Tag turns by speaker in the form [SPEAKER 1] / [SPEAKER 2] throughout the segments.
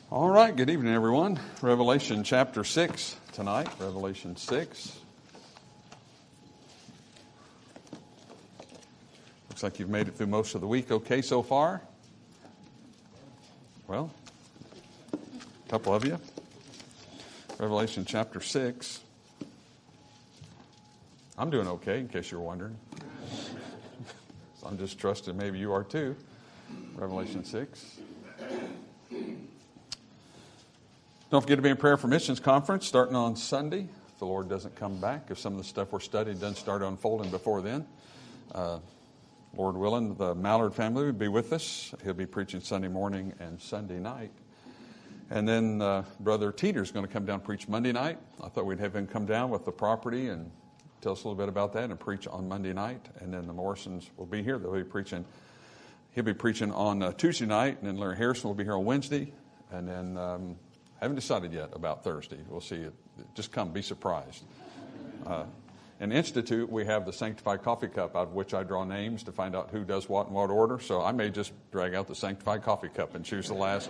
[SPEAKER 1] All right, good evening, everyone. Revelation chapter 6 tonight, Revelation 6. Looks like you've made it through most of the week okay so far. Well, a couple of you. Revelation chapter 6. I'm doing okay, in case you're wondering. So I'm just trusting maybe you are too. Revelation 6. Don't forget to be in prayer for missions conference starting on Sunday. If the Lord doesn't come back, if some of the stuff we're studying doesn't start unfolding before then. Lord willing, the Mallard family will be with us. He'll be preaching Sunday morning and Sunday night. And then Brother Teeter's going to come down and preach Monday night. I thought we'd have him come down with the property and tell us a little bit about that and preach on Monday night. And then the Morrisons will be here. They'll be preaching. He'll be preaching on Tuesday night, and then Larry Harrison will be here on Wednesday. And then haven't decided yet about Thursday. We'll see. Just come, be surprised. In Institute, we have the Sanctified Coffee Cup, out of which I draw names to find out who does what in what order. So I may just drag out the Sanctified Coffee Cup and choose the last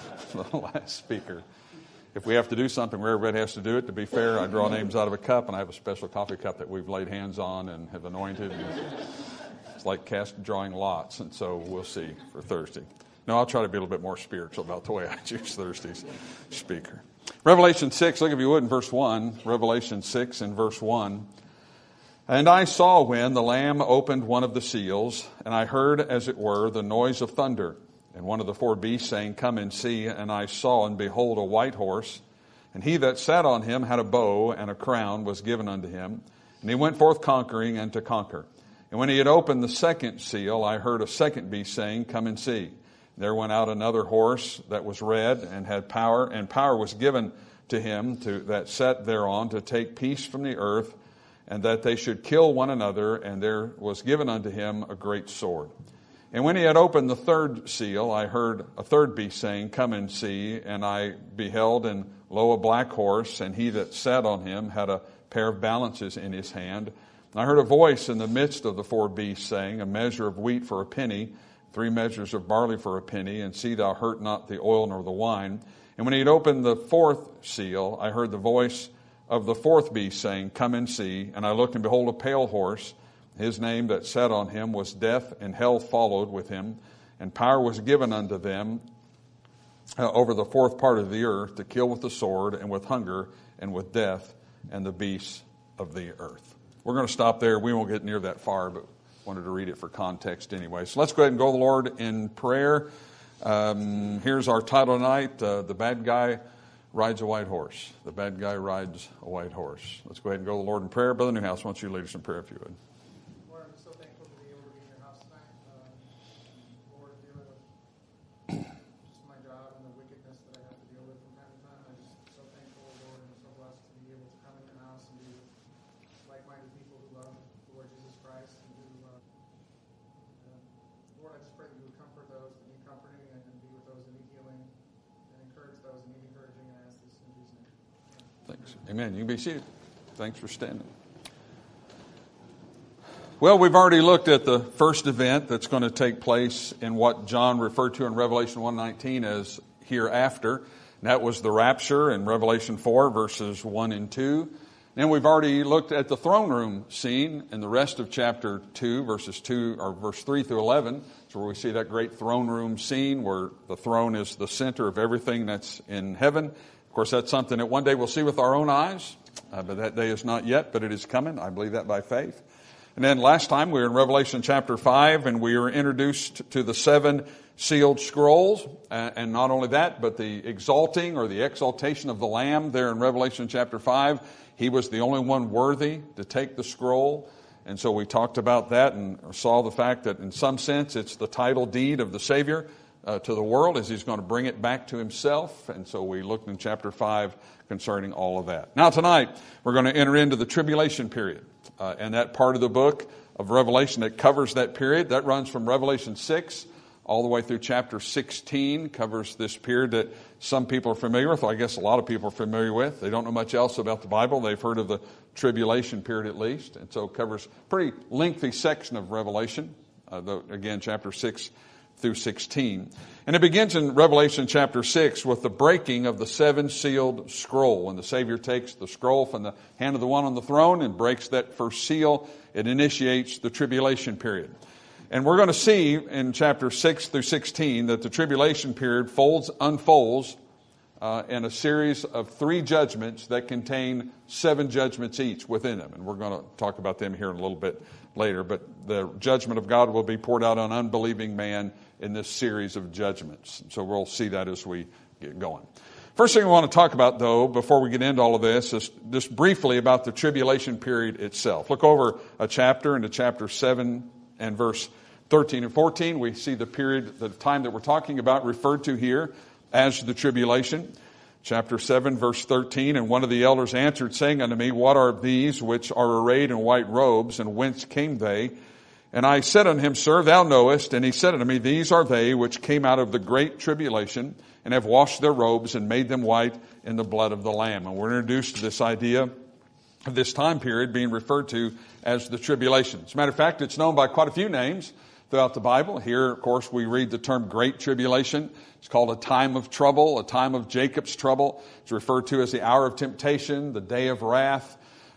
[SPEAKER 1] speaker. If we have to do something where everybody has to do it, to be fair, I draw names out of a cup, and I have a special coffee cup that we've laid hands on and have anointed. And it's like drawing lots, and so we'll see for Thursday. No, I'll try to be a little bit more spiritual about the way I choose Thursday's speaker. Revelation 6, look if you would in verse 1. Revelation 6 in verse 1. And I saw when the Lamb opened one of the seals, and I heard, as it were, the noise of thunder. And one of the four beasts saying, Come and see. And I saw, and behold, a white horse. And he that sat on him had a bow, and a crown was given unto him. And he went forth conquering and to conquer. And when he had opened the second seal, I heard a second beast saying, Come and see. There went out another horse that was red and had power, and power was given to him that sat thereon to take peace from the earth, and that they should kill one another, and there was given unto him a great sword. And when he had opened the third seal, I heard a third beast saying, Come and see. And I beheld, and lo, a black horse, and he that sat on him had a pair of balances in his hand. And I heard a voice in the midst of the four beasts saying, A measure of wheat for a penny, 3 measures of barley for a penny, and see thou hurt not the oil nor the wine. And when he had opened the fourth seal, I heard the voice of the fourth beast saying, Come and see. And I looked, and behold, a pale horse. His name that sat on him was Death, and hell followed with him. And power was given unto them over the fourth part of the earth to kill with the sword, and with hunger, and with death, and the beasts of the earth. We're going to stop there. We won't get near that far, but wanted to read it for context anyway. So let's go ahead and go to the Lord in prayer. Here's our title tonight, The Bad Guy Rides a White Horse. The Bad Guy Rides a White Horse. Let's go ahead and go to the Lord in prayer. Brother Newhouse, why don't you lead us in prayer if you would.
[SPEAKER 2] Lord, I'm so thankful to be able to be in your house tonight. Lord, dealing with just my job and the wickedness that I have to deal with from time to time. I'm just so thankful, Lord, and so blessed to be able to come in your house and be with like-minded people who love the Lord Jesus Christ, and who Lord, I just pray that you would comfort those that need comforting, and be with those that need healing, and encourage those that need encouraging, and I ask this in Jesus' name.
[SPEAKER 1] Thanks. Amen. You can be seated. Thanks for standing. Well, we've already looked at the first event that's going to take place in what John referred to in Revelation 1:19 as hereafter. And that was the rapture in Revelation 4, verses 1 and 2. Then we've already looked at the throne room scene in the rest of chapter 2, verse 3 through 11. It's where we see that great throne room scene where the throne is the center of everything that's in heaven. Of course, that's something that one day we'll see with our own eyes, but that day is not yet, but it is coming. I believe that by faith. And then last time we were in Revelation chapter 5, and we were introduced to the 7 sealed scrolls. And not only that, but the exalting or the exaltation of the Lamb there in Revelation chapter 5. He was the only one worthy to take the scroll. And so we talked about that and saw the fact that in some sense it's the title deed of the Savior to the world as he's going to bring it back to himself. And so we looked in chapter 5 concerning all of that. Now tonight we're going to enter into the tribulation period. And that part of the book of Revelation that covers that period, that runs from Revelation 6 all the way through chapter 16, covers this period that some people are familiar with. I guess a lot of people are familiar with. They don't know much else about the Bible. They've heard of the tribulation period at least. And so it covers a pretty lengthy section of Revelation. Again, chapter 6 through 16. And it begins in Revelation chapter 6 with the breaking of the seven-sealed scroll. When the Savior takes the scroll from the hand of the one on the throne and breaks that first seal, it initiates the tribulation period. And we're going to see in chapter 6 through 16 that the tribulation period unfolds in a series of 3 judgments that contain 7 judgments each within them. And we're going to talk about them here in a little bit later. But the judgment of God will be poured out on unbelieving man in this series of judgments. So we'll see that as we get going. First thing we want to talk about, though, before we get into all of this, is just briefly about the tribulation period itself. Look over a chapter into chapter 7 and verse 13 and 14. We see the period, the time that we're talking about referred to here as the tribulation. Chapter 7, verse 13, and one of the elders answered, saying unto me, What are these which are arrayed in white robes, and whence came they? And I said unto him, Sir, thou knowest. And he said unto me, These are they which came out of the great tribulation, and have washed their robes, and made them white in the blood of the Lamb. And we're introduced to this idea of this time period being referred to as the tribulation. As a matter of fact, it's known by quite a few names throughout the Bible. Here, of course, we read the term Great Tribulation. It's called a time of trouble, a time of Jacob's trouble. It's referred to as the hour of temptation, the day of wrath,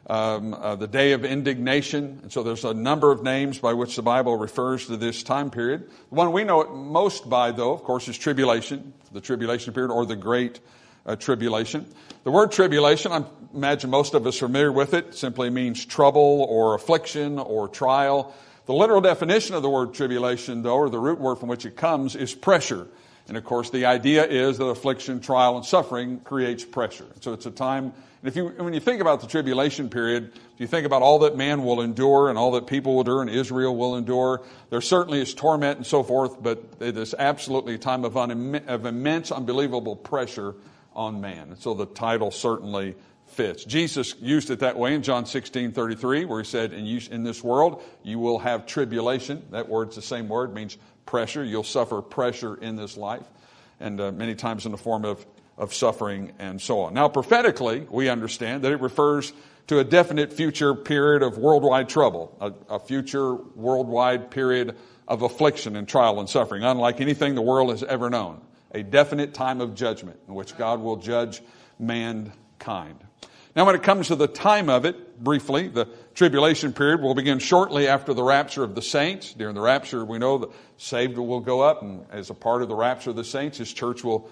[SPEAKER 1] the day of indignation. And so there's a number of names by which the Bible refers to this time period. The one we know it most by, though, of course, is tribulation, the tribulation period, or the Great Tribulation. The word tribulation, I imagine most of us are familiar with it. It simply means trouble or affliction or trial. The literal definition of the word tribulation, though, or the root word from which it comes, is pressure. And of course, the idea is that affliction, trial, and suffering creates pressure. So it's a time, and when you think about the tribulation period, if you think about all that man will endure and all that people will endure and Israel will endure, there certainly is torment and so forth, but it is absolutely a time of immense, unbelievable pressure on man. And so the title certainly fits. Jesus used it that way in John 16:33, where he said, in this world you will have tribulation. That word's the same word, means pressure. You'll suffer pressure in this life, and many times in the form of suffering and so on. Now, prophetically, we understand that it refers to a definite future period of worldwide trouble, a future worldwide period of affliction and trial and suffering, unlike anything the world has ever known. A definite time of judgment in which God will judge mankind. Now, when it comes to the time of it, briefly, the tribulation period will begin shortly after the rapture of the saints. During the rapture, we know the saved will go up, and as a part of the rapture of the saints, his churches will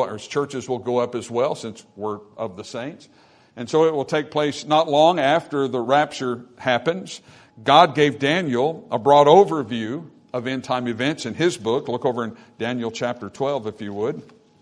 [SPEAKER 1] go up as well, since we're of the saints. And so it will take place not long after the rapture happens. God gave Daniel a broad overview of end-time events in his book. Look over in Daniel chapter 12, if you would.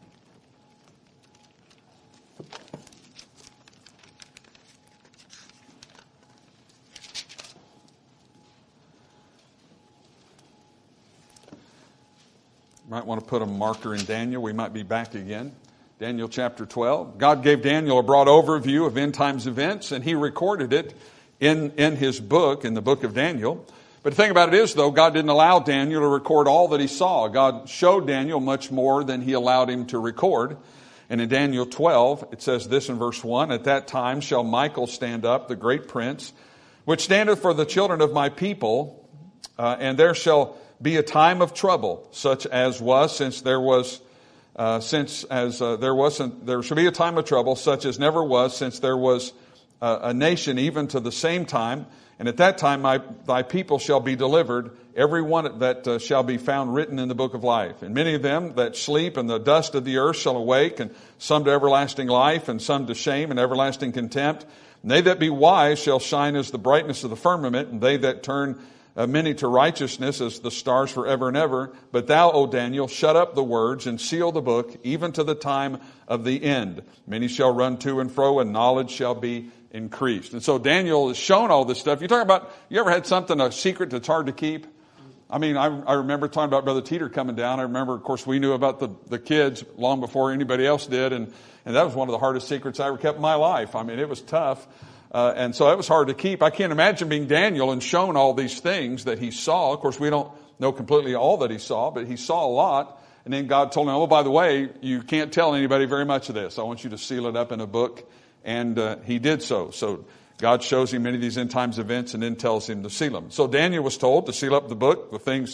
[SPEAKER 1] Might want to put a marker in Daniel. We might be back again. Daniel chapter 12. God gave Daniel a broad overview of end times events, and he recorded it in his book, in the book of Daniel. But the thing about it is, though, God didn't allow Daniel to record all that he saw. God showed Daniel much more than he allowed him to record. And in Daniel 12, it says this in verse 1, At that time shall Michael stand up, the great prince, which standeth for the children of my people, and there shall be a time of trouble, such as was there shall be a time of trouble, such as never was since there was a nation, even to the same time. And at that time thy people shall be delivered, every one that shall be found written in the book of life. And many of them that sleep in the dust of the earth shall awake, and some to everlasting life, and some to shame and everlasting contempt. And they that be wise shall shine as the brightness of the firmament, and they that turn many to righteousness as the stars forever and ever. But thou, O Daniel, shut up the words and seal the book, even to the time of the end. Many shall run to and fro, and knowledge shall be increased. And so Daniel is shown all this stuff. You ever had something, a secret that's hard to keep? I mean, I remember talking about Brother Teeter coming down. I remember, of course, we knew about the kids long before anybody else did. And that was one of the hardest secrets I ever kept in my life. I mean, it was tough. And so it was hard to keep. I can't imagine being Daniel and shown all these things that he saw. Of course, we don't know completely all that he saw, but he saw a lot. And then God told him, oh, by the way, you can't tell anybody very much of this. I want you to seal it up in a book. And he did so. So God shows him many of these end times events and then tells him to seal them. So Daniel was told to seal up the book, the things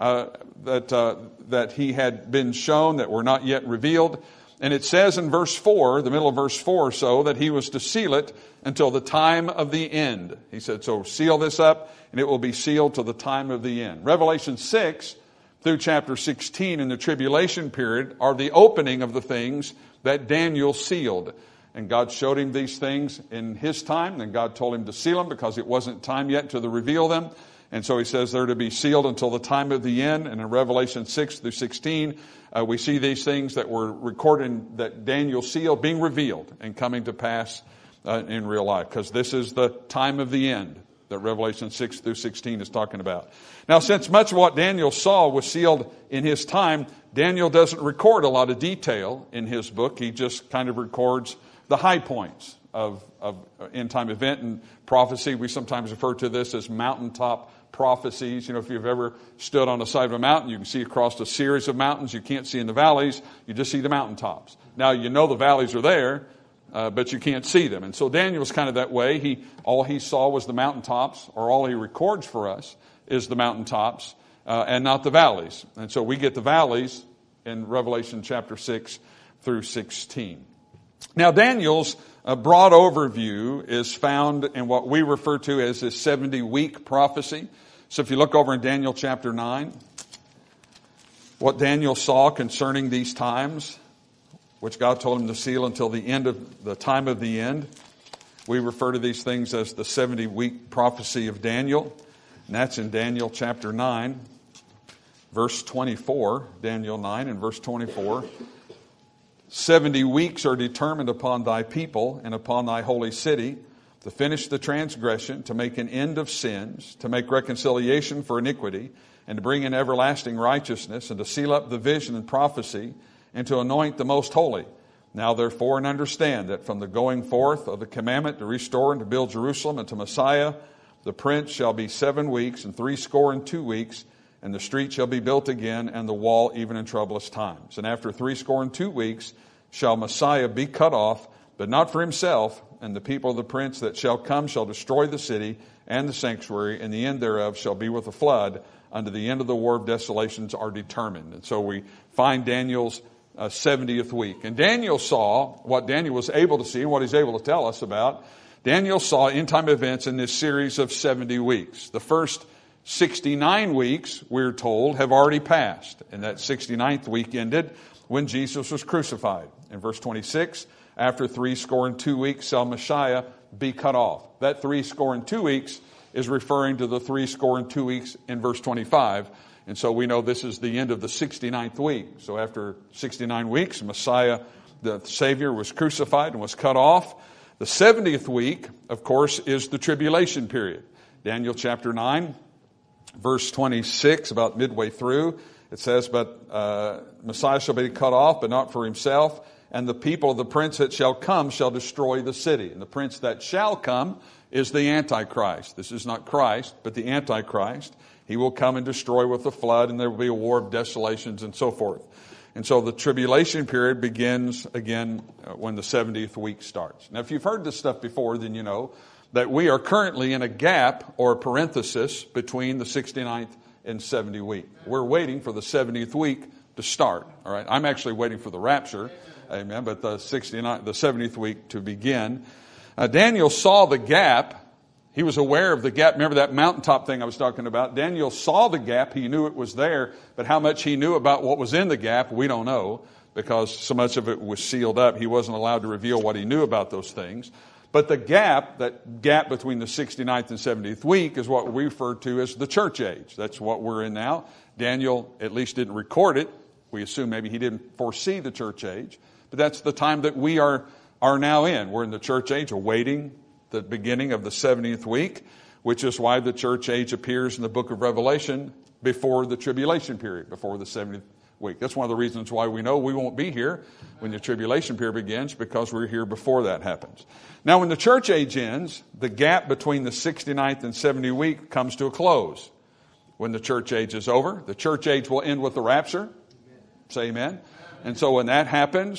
[SPEAKER 1] that he had been shown that were not yet revealed. And it says in verse 4, the middle of verse 4 or so, that he was to seal it until the time of the end. He said, so seal this up, and it will be sealed till the time of the end. Revelation 6 through chapter 16 in the tribulation period are the opening of the things that Daniel sealed. And God showed him these things in his time, and God told him to seal them because it wasn't time yet to reveal them. And so he says they're to be sealed until the time of the end. And in Revelation 6 through 16, we see these things that were recorded that Daniel sealed being revealed and coming to pass in real life. Because this is the time of the end that Revelation 6 through 16 is talking about. Now, since much of what Daniel saw was sealed in his time, Daniel doesn't record a lot of detail in his book. He just kind of records the high points of end-time event and prophecy. We sometimes refer to this as mountaintop prophecies. You know, if you've ever stood on the side of a mountain, you can see across a series of mountains. You can't see in the valleys. You just see the mountaintops. Now, you know the valleys are there, but you can't see them. And so Daniel's kind of that way. All he saw was the mountaintops, or all he records for us is the mountaintops and not the valleys. And so we get the valleys in Revelation chapter 6 through 16. Now, Daniel's broad overview is found in what we refer to as his 70-week prophecy. So if you look over in Daniel chapter 9, what Daniel saw concerning these times, which God told him to seal until the end of the time of the end, we refer to these things as the 70-week prophecy of Daniel. And that's in Daniel chapter 9, verse 24. Daniel 9 and verse 24. 70 weeks are determined upon thy people and upon thy holy city to finish the transgression, to make an end of sins, to make reconciliation for iniquity, and to bring in everlasting righteousness, and to seal up the vision and prophecy, and to anoint the most holy. Now therefore, and understand that from the going forth of the commandment to restore and to build Jerusalem unto Messiah, the prince shall be 7 weeks and 62 weeks, and the street shall be built again, and the wall even in troublous times. And after 62 weeks shall Messiah be cut off, but not for himself, and the people of the prince that shall come shall destroy the city and the sanctuary, and the end thereof shall be with a flood, unto the end of the war of desolations are determined. And so we find Daniel's 70th week. And Daniel saw what Daniel was able to see and what he's able to tell us about. Daniel saw end-time events in this series of 70 weeks. The first 69 weeks, we're told, have already passed. And that 69th week ended when Jesus was crucified. In verse 26, after 62 weeks shall Messiah be cut off. That 62 weeks is referring to the 62 weeks in verse 25. And so we know this is the end of the 69th week. So after 69 weeks, Messiah, the Savior, was crucified and was cut off. The 70th week, of course, is the tribulation period. Daniel chapter 9, verse 26, about midway through, it says, but Messiah shall be cut off, but not for himself, and the people of the prince that shall come shall destroy the city. And the prince that shall come is the Antichrist. This is not Christ, but the Antichrist. He will come and destroy with the flood, and there will be a war of desolations and so forth. And so the tribulation period begins again when the 70th week starts. Now, if you've heard this stuff before, then you know that we are currently in a gap or a parenthesis between the 69th and 70th week. We're waiting for the 70th week to start. All right, I'm actually waiting for the rapture, amen, but the 70th week to begin. Daniel saw the gap. He was aware of the gap. Remember that mountaintop thing I was talking about? Daniel saw the gap. He knew it was there, but how much he knew about what was in the gap, we don't know, because so much of it was sealed up. He wasn't allowed to reveal what he knew about those things. But the gap, that gap between the 69th and 70th week, is what we refer to as the church age. That's what we're in now. Daniel at least didn't record it. We assume maybe he didn't foresee the church age. But that's the time that we are now in. We're in the church age, awaiting the beginning of the 70th week, which is why the church age appears in the book of Revelation before the tribulation period, before the 70th week. That's one of the reasons why we know we won't be here when the tribulation period begins, because we're here before that happens. Now, when the church age ends, the gap between the 69th and 70th week comes to a close. When the church age is over, the church age will end with the rapture. Say amen. And so when that happens,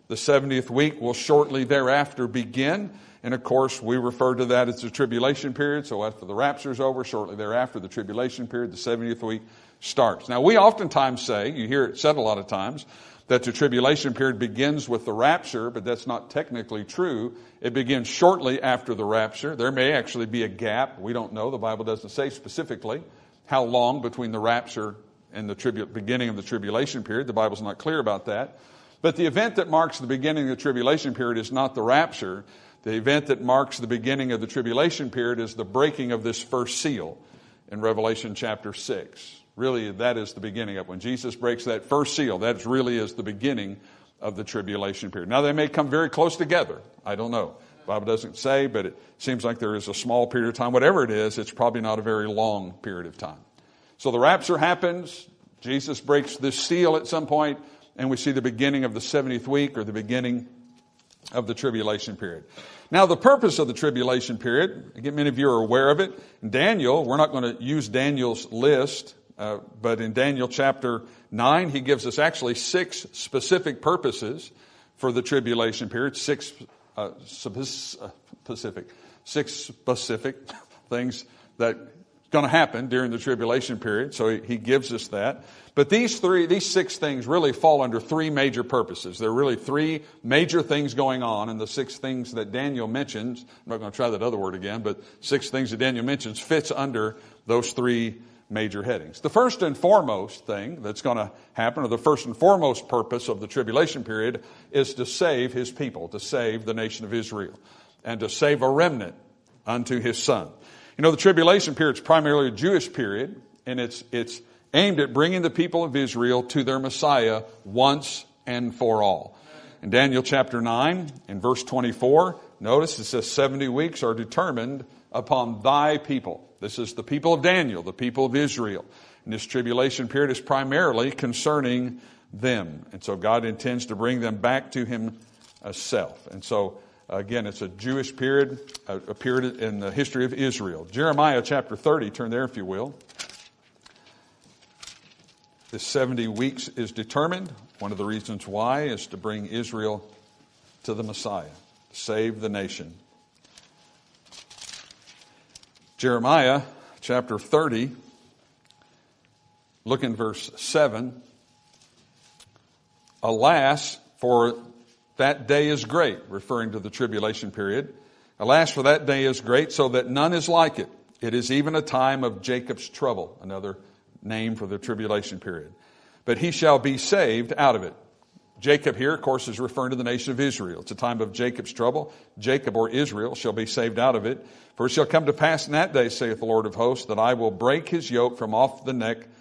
[SPEAKER 1] The 70th week will shortly thereafter begin. And of course, we refer to that as the tribulation period. So after the rapture is over, shortly thereafter, the tribulation period, the 70th week starts. Now, we oftentimes say, you hear it said a lot of times, that the tribulation period begins with the rapture, but that's not technically true. It begins shortly after the rapture. There may actually be a gap. We don't know. The Bible doesn't say specifically how long between the rapture and the beginning of the tribulation period. The Bible's not clear about that. But the event that marks the beginning of the tribulation period is not the rapture. The event that marks the beginning of the tribulation period is the breaking of this first seal in Revelation chapter 6. Really, that is the beginning of when Jesus breaks that first seal. That really is the beginning of the tribulation period. Now, they may come very close together. I don't know. The Bible doesn't say, but it seems like there is a small period of time. Whatever it is, it's probably not a very long period of time. So the rapture happens. Jesus breaks this seal at some point, and we see the beginning of the 70th week or the beginning of the tribulation period. Now, the purpose of the tribulation period, again, many of you are aware of it. In Daniel, we're not going to use Daniel's list, but in Daniel chapter 9, he gives us actually 6 specific purposes for the tribulation period, 6 specific things that going to happen during the tribulation period. So he gives us that. But these 6 things really fall under 3 major purposes. There are really 3 major things going on, and the 6 things that Daniel mentions, I'm not going to try that other word again, but 6 things that Daniel mentions fits under those 3 major headings. The first and foremost thing that's going to happen, or the first and foremost purpose of the tribulation period, is to save his people, to save the nation of Israel, and to save a remnant unto his son. You know, the tribulation period is primarily a Jewish period, and it's aimed at bringing the people of Israel to their Messiah once and for all. In Daniel chapter 9, in verse 24, notice it says 70 weeks are determined upon thy people. This is the people of Daniel, the people of Israel. And this tribulation period is primarily concerning them. And so God intends to bring them back to himself. And so, again, it's a Jewish period, a period in the history of Israel. Jeremiah chapter 30, turn there if you will. This 70 weeks is determined. One of the reasons why is to bring Israel to the Messiah, to save the nation. Jeremiah chapter 30, look in verse 7. Alas, for that day is great, referring to the tribulation period. Alas, for that day is great, so that none is like it. It is even a time of Jacob's trouble, another name for the tribulation period. But he shall be saved out of it. Jacob here, of course, is referring to the nation of Israel. It's a time of Jacob's trouble. Jacob, or Israel, shall be saved out of it. For it shall come to pass in that day, saith the Lord of hosts, that I will break his yoke from off thy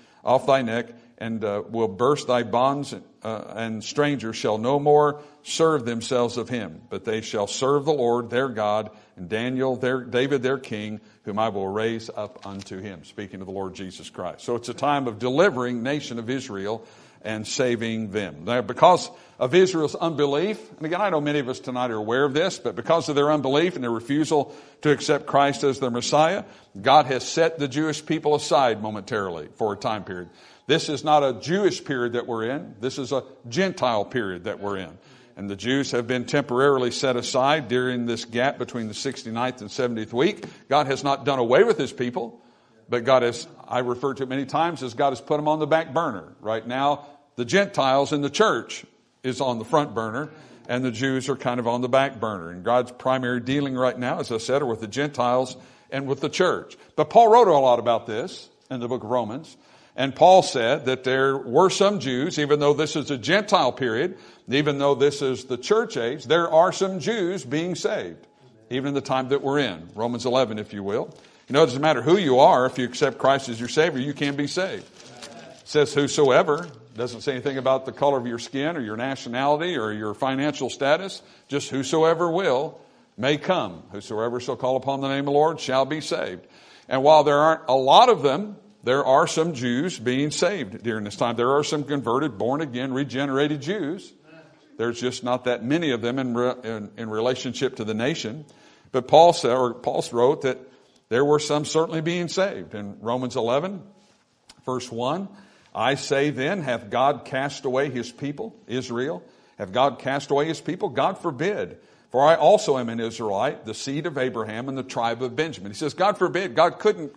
[SPEAKER 1] neck, and will burst thy bonds, and strangers shall no more serve themselves of him. But they shall serve the Lord their God, and David their king, whom I will raise up unto him. Speaking of the Lord Jesus Christ. So it's a time of delivering nation of Israel and saving them. Now, because of Israel's unbelief, and again, I know many of us tonight are aware of this, but because of their unbelief and their refusal to accept Christ as their Messiah, God has set the Jewish people aside momentarily for a time period. This is not a Jewish period that we're in. This is a Gentile period that we're in. And the Jews have been temporarily set aside during this gap between the 69th and 70th week. God has not done away with his people, but God has, I refer to it many times as God has put them on the back burner. Right now, the Gentiles in the church is on the front burner, and the Jews are kind of on the back burner. And God's primary dealing right now, as I said, are with the Gentiles and with the church. But Paul wrote a lot about this in the book of Romans. And Paul said that there were some Jews, even though this is a Gentile period, even though this is the church age, there are some Jews being saved, even in the time that we're in. Romans 11, if you will. You know, it doesn't matter who you are. If you accept Christ as your Savior, you can be saved. It says whosoever. Doesn't say anything about the color of your skin or your nationality or your financial status. Just whosoever will may come. Whosoever shall call upon the name of the Lord shall be saved. And while there aren't a lot of them, there are some Jews being saved during this time. There are some converted, born again, regenerated Jews. There's just not that many of them in relationship to the nation. But Paul wrote that there were some certainly being saved. In Romans 11, verse 1, I say then, hath God cast away his people, Israel? Have God cast away his people? God forbid. For I also am an Israelite, the seed of Abraham and the tribe of Benjamin. He says, God forbid. God couldn't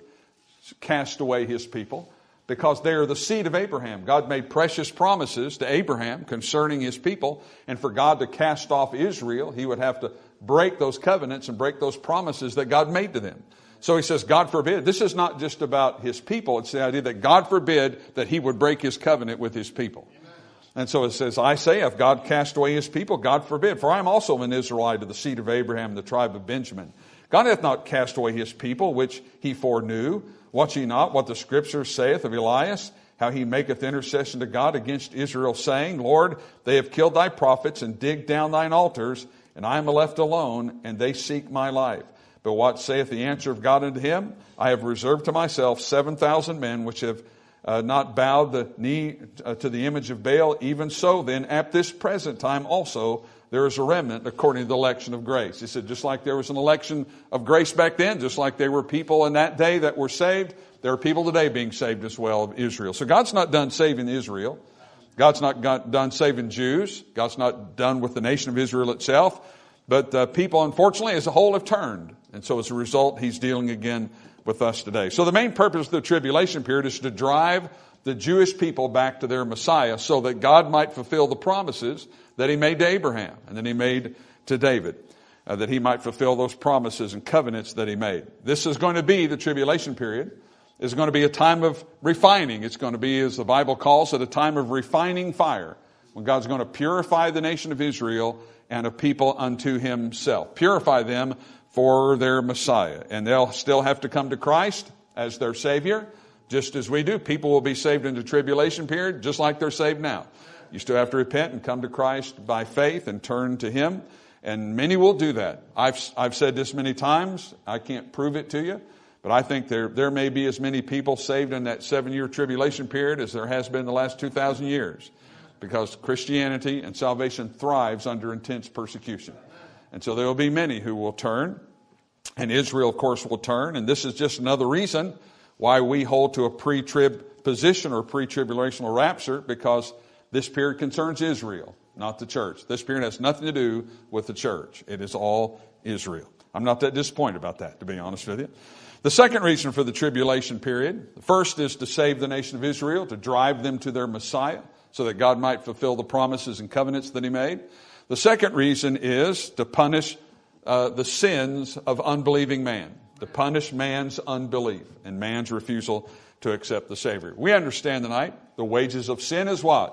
[SPEAKER 1] cast away his people because they are the seed of Abraham. God made precious promises to Abraham concerning his people. And for God to cast off Israel, he would have to break those covenants and break those promises that God made to them. So he says, God forbid. This is not just about his people. It's the idea that God forbid that he would break his covenant with his people. And so it says, I say, if God cast away his people, God forbid. For I am also an Israelite of the seed of Abraham, the tribe of Benjamin. God hath not cast away his people, which he foreknew. Watch ye not what the Scripture saith of Elias, how he maketh intercession to God against Israel, saying, Lord, they have killed thy prophets and digged down thine altars, and I am left alone, and they seek my life. But what saith the answer of God unto him? I have reserved to myself 7,000 men, which have not bowed the knee to the image of Baal. Even so then, at this present time also, there is a remnant according to the election of grace. He said, just like there was an election of grace back then, just like there were people in that day that were saved, there are people today being saved as well of Israel. So God's not done saving Israel. God's not done saving Jews. God's not done with the nation of Israel itself. But people, unfortunately, as a whole have turned. And so as a result, he's dealing again with us today. So the main purpose of the tribulation period is to drive the Jewish people back to their Messiah so that God might fulfill the promises that he made to Abraham and that he made to David, that he might fulfill those promises and covenants that he made. This is going to be the tribulation period. It's going to be a time of refining. It's going to be, as the Bible calls it, a time of refining fire, when God's going to purify the nation of Israel and a people unto himself. Purify them for their Messiah. And they'll still have to come to Christ as their Savior, just as we do. People will be saved in the tribulation period, just like they're saved now. You still have to repent and come to Christ by faith and turn to him. And many will do that. I've said this many times. I can't prove it to you. But I think there may be as many people saved in that 7-year tribulation period as there has been in the last 2,000 years. Because Christianity and salvation thrives under intense persecution. And so there will be many who will turn. And Israel, of course, will turn. And this is just another reason why we hold to a pre-trib position or pre-tribulational rapture, because this period concerns Israel, not the church. This period has nothing to do with the church. It is all Israel. I'm not that disappointed about that, to be honest with you. The second reason for the tribulation period, the first is to save the nation of Israel, to drive them to their Messiah, so that God might fulfill the promises and covenants that he made. The second reason is to punish the sins of unbelieving man, to punish man's unbelief and man's refusal to accept the Savior. We understand tonight the wages of sin is what?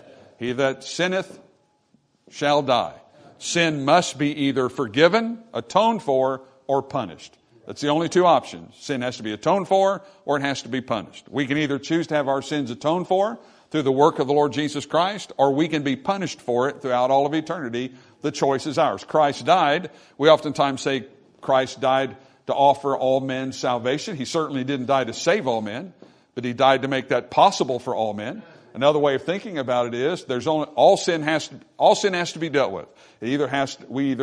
[SPEAKER 1] He that sinneth shall die. Sin must be either forgiven, atoned for, or punished. That's the only two options. Sin has to be atoned for, or it has to be punished. We can either choose to have our sins atoned for through the work of the Lord Jesus Christ, or we can be punished for it throughout all of eternity. The choice is ours. Christ died. We oftentimes say Christ died to offer all men salvation. He certainly didn't die to save all men, but he died to make that possible for all men. Another way of thinking about it is all sin has to be dealt with. It either has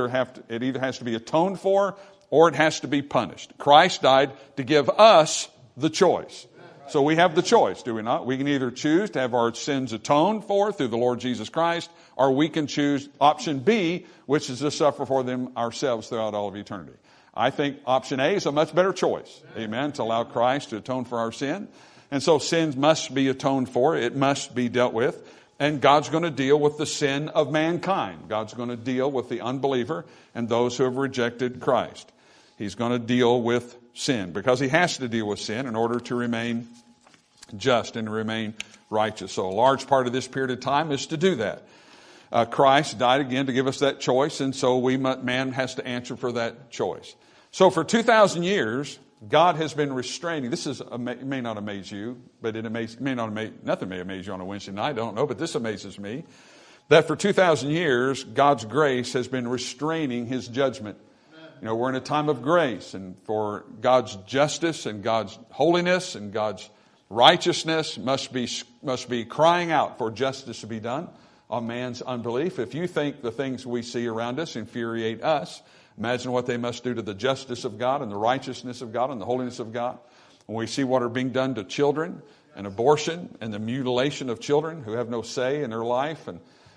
[SPEAKER 1] to be atoned for, or it has to be punished. Christ died to give us the choice. So we have the choice, do we not? We can either choose to have our sins atoned for through the Lord Jesus Christ, or we can choose option B, which is to suffer for them ourselves throughout all of eternity. I think option A is a much better choice, amen, to allow Christ to atone for our sin. And so sins must be atoned for. It must be dealt with. And God's going to deal with the sin of mankind. God's going to deal with the unbeliever and those who have rejected Christ. He's going to deal with sin, because he has to deal with sin in order to remain just and to remain righteous. So a large part of this period of time is to do that. Christ died again to give us that choice, and so man has to answer for that choice. So for 2,000 years, God has been restraining. This may not amaze you, but nothing may amaze you on a Wednesday night. I don't know, but this amazes me, that for 2,000 years, God's grace has been restraining his judgment. You know, we're in a time of grace, and for God's justice and God's holiness and God's righteousness must be crying out for justice to be done on man's unbelief. If you think the things we see around us infuriate us, imagine what they must do to the justice of God and the righteousness of God and the holiness of God. When we see what are being done to children and abortion and the mutilation of children who have no say in their life, and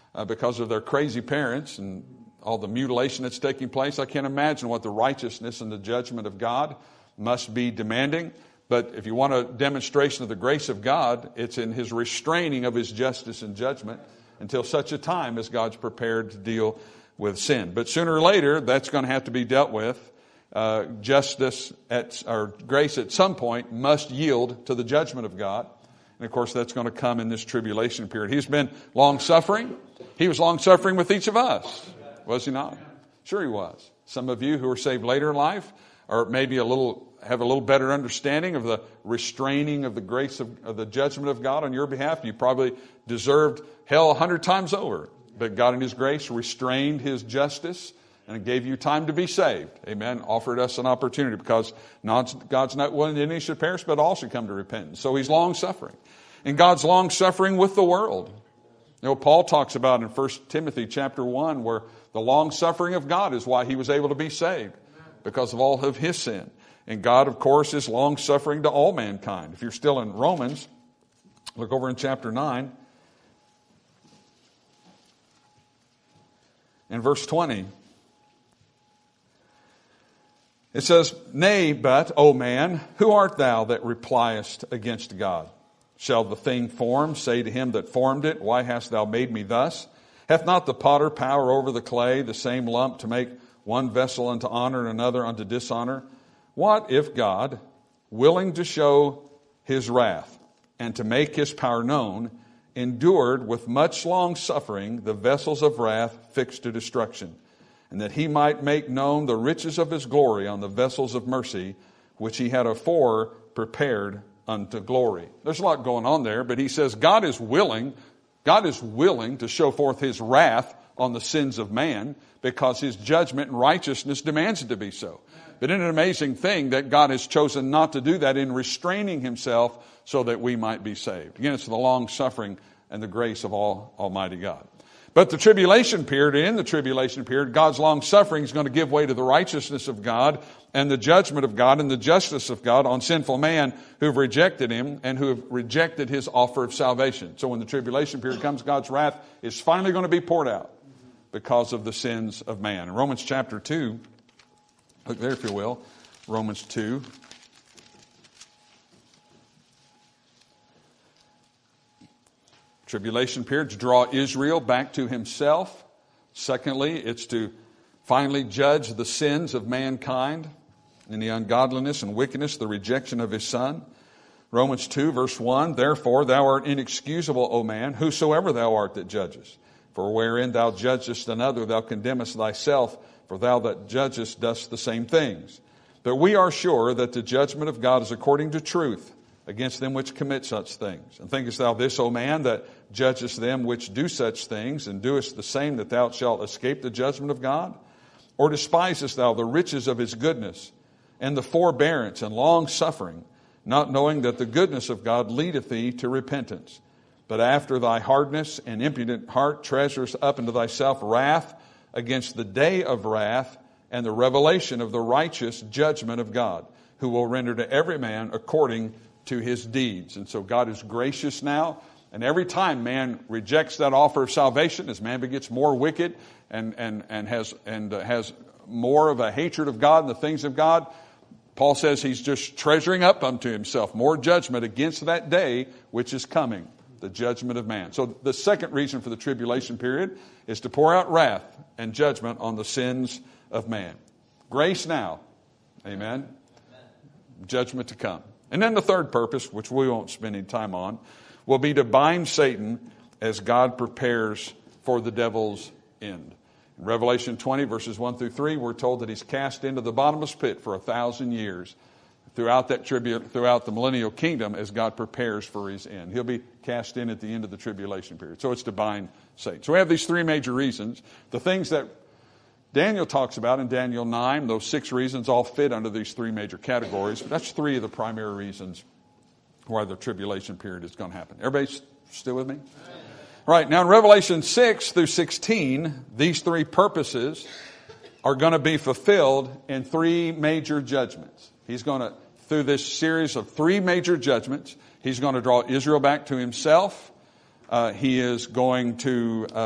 [SPEAKER 1] because of their crazy parents and all the mutilation that's taking place. I can't imagine what the righteousness and the judgment of God must be demanding. But if you want a demonstration of the grace of God, it's in his restraining of his justice and judgment until such a time as God's prepared to deal with sin. But sooner or later, that's going to have to be dealt with. Justice or grace at some point must yield to the judgment of God. And of course, that's going to come in this tribulation period. He's been long-suffering. He was long-suffering with each of us. Was he not? Sure he was. Some of you who are saved later in life or maybe have a little better understanding of the restraining of the grace of the judgment of God on your behalf. You probably deserved hell 100 times over. But God in his grace restrained his justice and gave you time to be saved. Amen. Offered us an opportunity because God's not willing that any should perish, but all should come to repentance. So he's long-suffering. And God's long-suffering with the world. You know, Paul talks about in 1 Timothy chapter 1 where the long-suffering of God is why he was able to be saved, because of all of his sin. And God, of course, is long-suffering to all mankind. If you're still in Romans, look over in chapter 9. In verse 20, it says, "Nay, but, O man, who art thou that repliest against God? Shall the thing formed say to him that formed it, Why hast thou made me thus? Hath not the potter power over the clay, the same lump, to make one vessel unto honor and another unto dishonor? What if God, willing to show his wrath and to make his power known, endured with much long suffering the vessels of wrath fixed to destruction, and that he might make known the riches of his glory on the vessels of mercy, which he had afore prepared unto glory." There's a lot going on there, but he says God is willing to show forth his wrath on the sins of man because his judgment and righteousness demands it to be so. But isn't it an amazing thing that God has chosen not to do that in restraining himself so that we might be saved? Again, it's the long suffering and the grace of Almighty God. But in the tribulation period, God's long suffering is going to give way to the righteousness of God and the judgment of God and the justice of God on sinful man who have rejected him and who have rejected his offer of salvation. So when the tribulation period comes, God's wrath is finally going to be poured out because of the sins of man. In Romans chapter 2, look there if you will, Romans 2. Tribulation period to draw Israel back to himself. Secondly, it's to finally judge the sins of mankind in the ungodliness and wickedness, the rejection of his Son. Romans 2, verse 1, "Therefore thou art inexcusable, O man, whosoever thou art that judgest. For wherein thou judgest another, thou condemnest thyself, for thou that judgest dost the same things. But we are sure that the judgment of God is according to truth against them which commit such things. And thinkest thou this, O man, that judgest them which do such things, and doest the same, that thou shalt escape the judgment of God? Or despisest thou the riches of his goodness, and the forbearance and long suffering, not knowing that the goodness of God leadeth thee to repentance? But after thy hardness and impudent heart treasures up unto thyself wrath against the day of wrath and the revelation of the righteous judgment of God, who will render to every man according to his deeds." And so God is gracious now. And every time man rejects that offer of salvation, as man gets more wicked and has more of a hatred of God and the things of God, Paul says he's just treasuring up unto himself more judgment against that day which is coming, the judgment of man. So the second reason for the tribulation period is to pour out wrath and judgment on the sins of man. Grace now. Amen. Judgment to come. And then the third purpose, which we won't spend any time on, will be to bind Satan as God prepares for the devil's end. In Revelation 20, verses 1 through 3, we're told that he's cast into the bottomless pit for 1,000 years throughout the millennial kingdom as God prepares for his end. He'll be cast in at the end of the tribulation period. So it's to bind Satan. So we have these three major reasons. The things that Daniel talks about in Daniel 9, those 6 reasons all fit under these 3 major categories. But that's 3 of the primary reasons why the tribulation period is going to happen. Everybody still with me? Right, now in Revelation 6 through 16, these 3 purposes are going to be fulfilled in 3 major judgments. He's going to, through this series of 3 major judgments, he's going to draw Israel back to himself. He is going to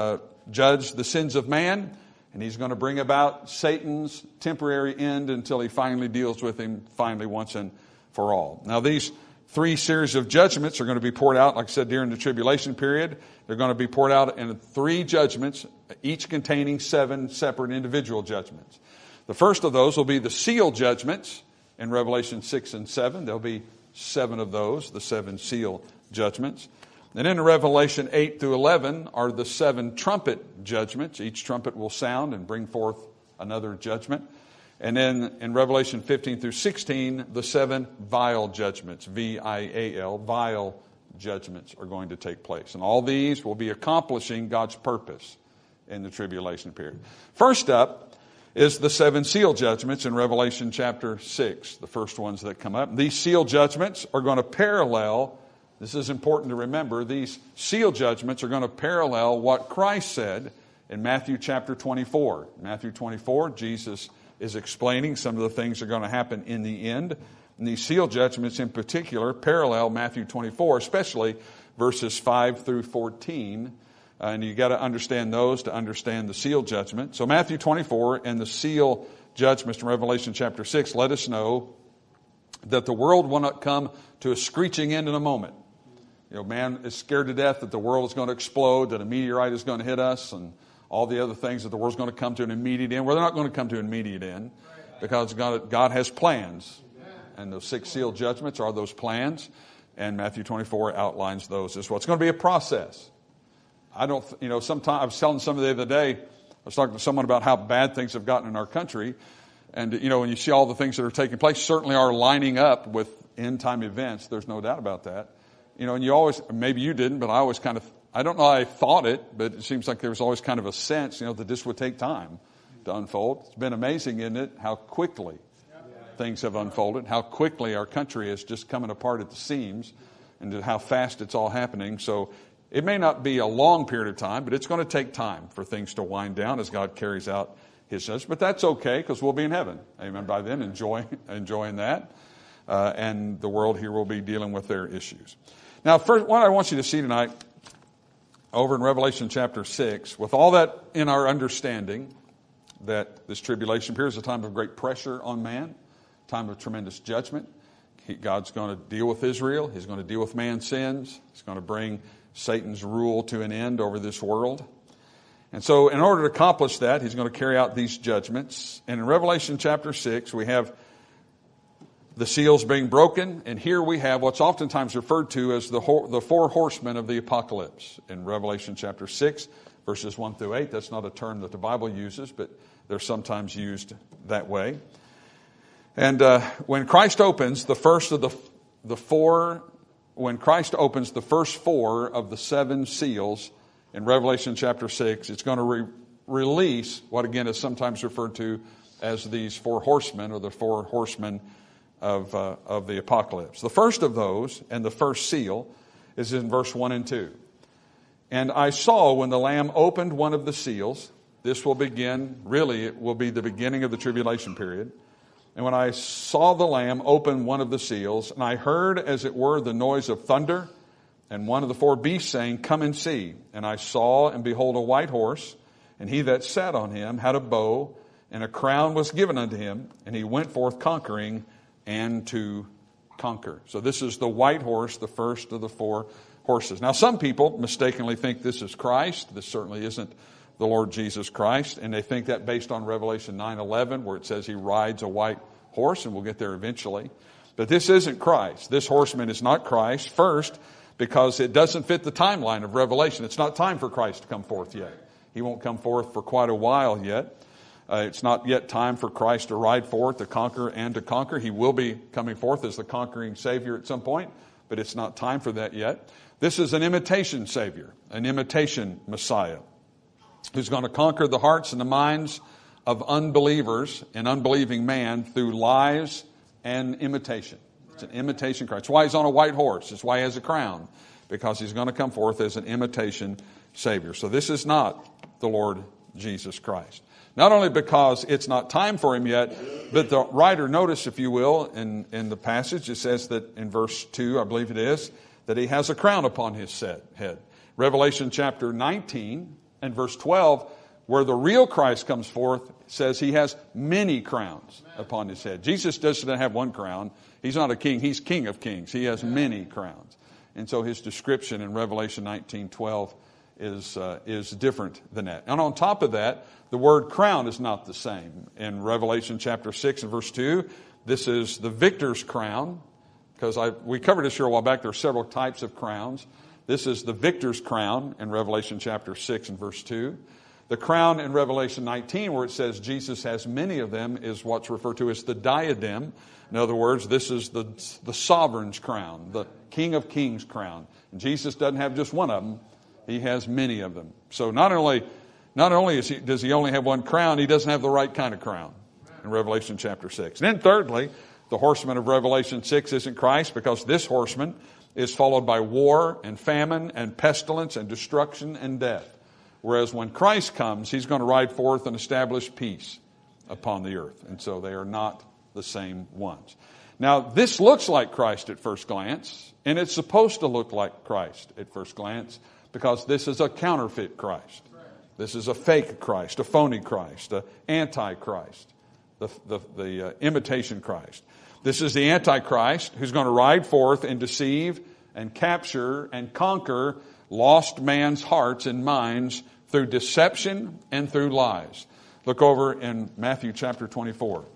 [SPEAKER 1] judge the sins of man, and he's going to bring about Satan's temporary end until he finally deals with him finally once and for all. Now, these 3 series of judgments are going to be poured out, like I said, during the tribulation period. They're going to be poured out in 3 judgments, each containing 7 separate individual judgments. The first of those will be the seal judgments in Revelation 6 and 7. There'll be 7 of those, the 7 seal judgments. And in Revelation 8 through 11 are the 7 trumpet judgments. Each trumpet will sound and bring forth another judgment. And then in Revelation 15 through 16, the 7 vial judgments, V-I-A-L, vial judgments are going to take place. And all these will be accomplishing God's purpose in the tribulation period. First up is the 7 seal judgments in Revelation chapter 6, the first ones that come up. These seal judgments are going to parallel, this is important to remember, these seal judgments are going to parallel what Christ said in Matthew chapter 24. Matthew 24, Jesus is explaining some of the things that are going to happen in the end. And these seal judgments in particular parallel Matthew 24, especially verses 5 through 14. And you got to understand those to understand the seal judgment. So Matthew 24 and the seal judgments in Revelation chapter 6 let us know that the world will not come to a screeching end in a moment. You know, man is scared to death that the world is going to explode, that a meteorite is going to hit us, and all the other things that the world's going to come to an immediate end. Well, they're not going to come to an immediate end because God has plans. And those 6 seal judgments are those plans. And Matthew 24 outlines those as well. It's going to be a process. Sometimes I was telling somebody the other day, I was talking to someone about how bad things have gotten in our country. And, when you see all the things that are taking place, certainly are lining up with end time events. There's no doubt about that. And you always, maybe you didn't, but I always kind of, I don't know, I thought it, but it seems like there was always kind of a sense, that this would take time to unfold. It's been amazing, isn't it, how quickly things have unfolded, how quickly our country is just coming apart at the seams, and how fast it's all happening. So it may not be a long period of time, but it's going to take time for things to wind down as God carries out His judgment. But that's okay, because we'll be in heaven. Amen. By then, enjoying that. And the world here will be dealing with their issues. Now, first, what I want you to see tonight, over in Revelation chapter 6, with all that in our understanding, that this tribulation period is a time of great pressure on man, time of tremendous judgment. God's going to deal with Israel. He's going to deal with man's sins. He's going to bring Satan's rule to an end over this world. And so in order to accomplish that, He's going to carry out these judgments. And in Revelation chapter 6, we have the seals being broken. And here we have what's oftentimes referred to as the 4 horsemen of the apocalypse. In Revelation chapter 6, verses 1 through 8. That's not a term that the Bible uses, but they're sometimes used that way. And when Christ opens the first of the 4, when Christ opens the first 4 of the 7 seals in Revelation chapter 6, it's going to release what again is sometimes referred to as these 4 horsemen, or the 4 horsemen of the apocalypse. The first of those, and the first seal, is in verse 1 and 2. And I saw when the Lamb opened one of the seals, this will begin, really it will be the beginning of the tribulation period. And when I saw the Lamb open one of the seals, and I heard as it were the noise of thunder, and one of the 4 beasts saying, Come and see. And I saw, and behold, a white horse, and he that sat on him had a bow, and a crown was given unto him, and he went forth conquering and to conquer. So this is the white horse, the first of the 4 horses. Now some people mistakenly think this is Christ. This certainly isn't the Lord Jesus Christ, and they think that based on Revelation 9:11, where it says He rides a white horse, and we'll get there eventually. But this isn't Christ. This horseman is not Christ. First, because it doesn't fit the timeline of Revelation. It's not time for Christ to come forth yet. He won't come forth for quite a while yet. It's not yet time for Christ to ride forth, to conquer and to conquer. He will be coming forth as the conquering Savior at some point, but it's not time for that yet. This is an imitation Savior, an imitation Messiah, who's going to conquer the hearts and the minds of unbelievers and unbelieving man through lies and imitation. It's an imitation Christ. It's why He's on a white horse. It's why He has a crown, because He's going to come forth as an imitation Savior. So this is not the Lord Jesus Christ. Not only because it's not time for Him yet, but the writer, notice if you will, in the passage, it says that in verse 2, I believe it is, that He has a crown upon His head. Revelation chapter 19 And verse 12, where the real Christ comes forth, says he has many crowns upon his head. Jesus doesn't have one crown. He's not a king. He's King of kings. He has many crowns. And so his description in Revelation 19:12 is different than that. And on top of that, the word crown is not the same. In Revelation chapter 6 and verse 2, this is the victor's crown. Because we covered this here a while back. There are several types of crowns. This is the victor's crown in Revelation chapter 6 and verse 2. The crown in Revelation 19, where it says Jesus has many of them, is what's referred to as the diadem. In other words, this is the sovereign's crown, the King of Kings crown. And Jesus doesn't have just one of them. He has many of them. So not only does he only have one crown, he doesn't have the right kind of crown in Revelation chapter 6. And then thirdly, the horseman of Revelation 6 isn't Christ, because this horseman is followed by war and famine and pestilence and destruction and death. Whereas when Christ comes, he's going to ride forth and establish peace upon the earth. And so they are not the same ones. Now, this looks like Christ at first glance, and it's supposed to look like Christ at first glance, because this is a counterfeit Christ. This is a fake Christ, a phony Christ, an antichrist, the imitation Christ. This is the Antichrist who's going to ride forth and deceive and capture and conquer lost man's hearts and minds through deception and through lies. Look over in Matthew chapter 24.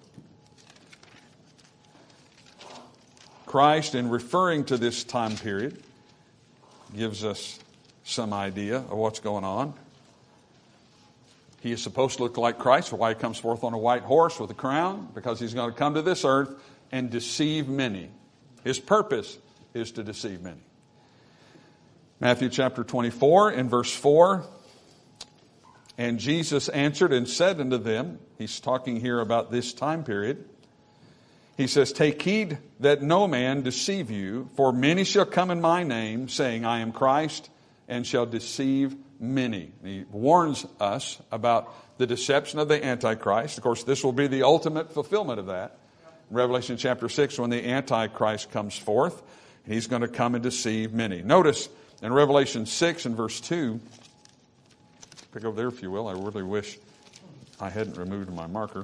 [SPEAKER 1] Christ, in referring to this time period, gives us some idea of what's going on. He is supposed to look like Christ, why he comes forth on a white horse with a crown, because he's going to come to this earth and deceive many. His purpose is to deceive many. Matthew chapter 24 and verse 4. And Jesus answered and said unto them, he's talking here about this time period. He says, take heed that no man deceive you, for many shall come in my name, saying, I am Christ, and shall deceive many. He warns us about the deception of the Antichrist. Of course, this will be the ultimate fulfillment of that. Revelation chapter 6, when the Antichrist comes forth, he's going to come and deceive many. Notice in Revelation 6 and verse 2, pick over there if you will. I really wish I hadn't removed my marker.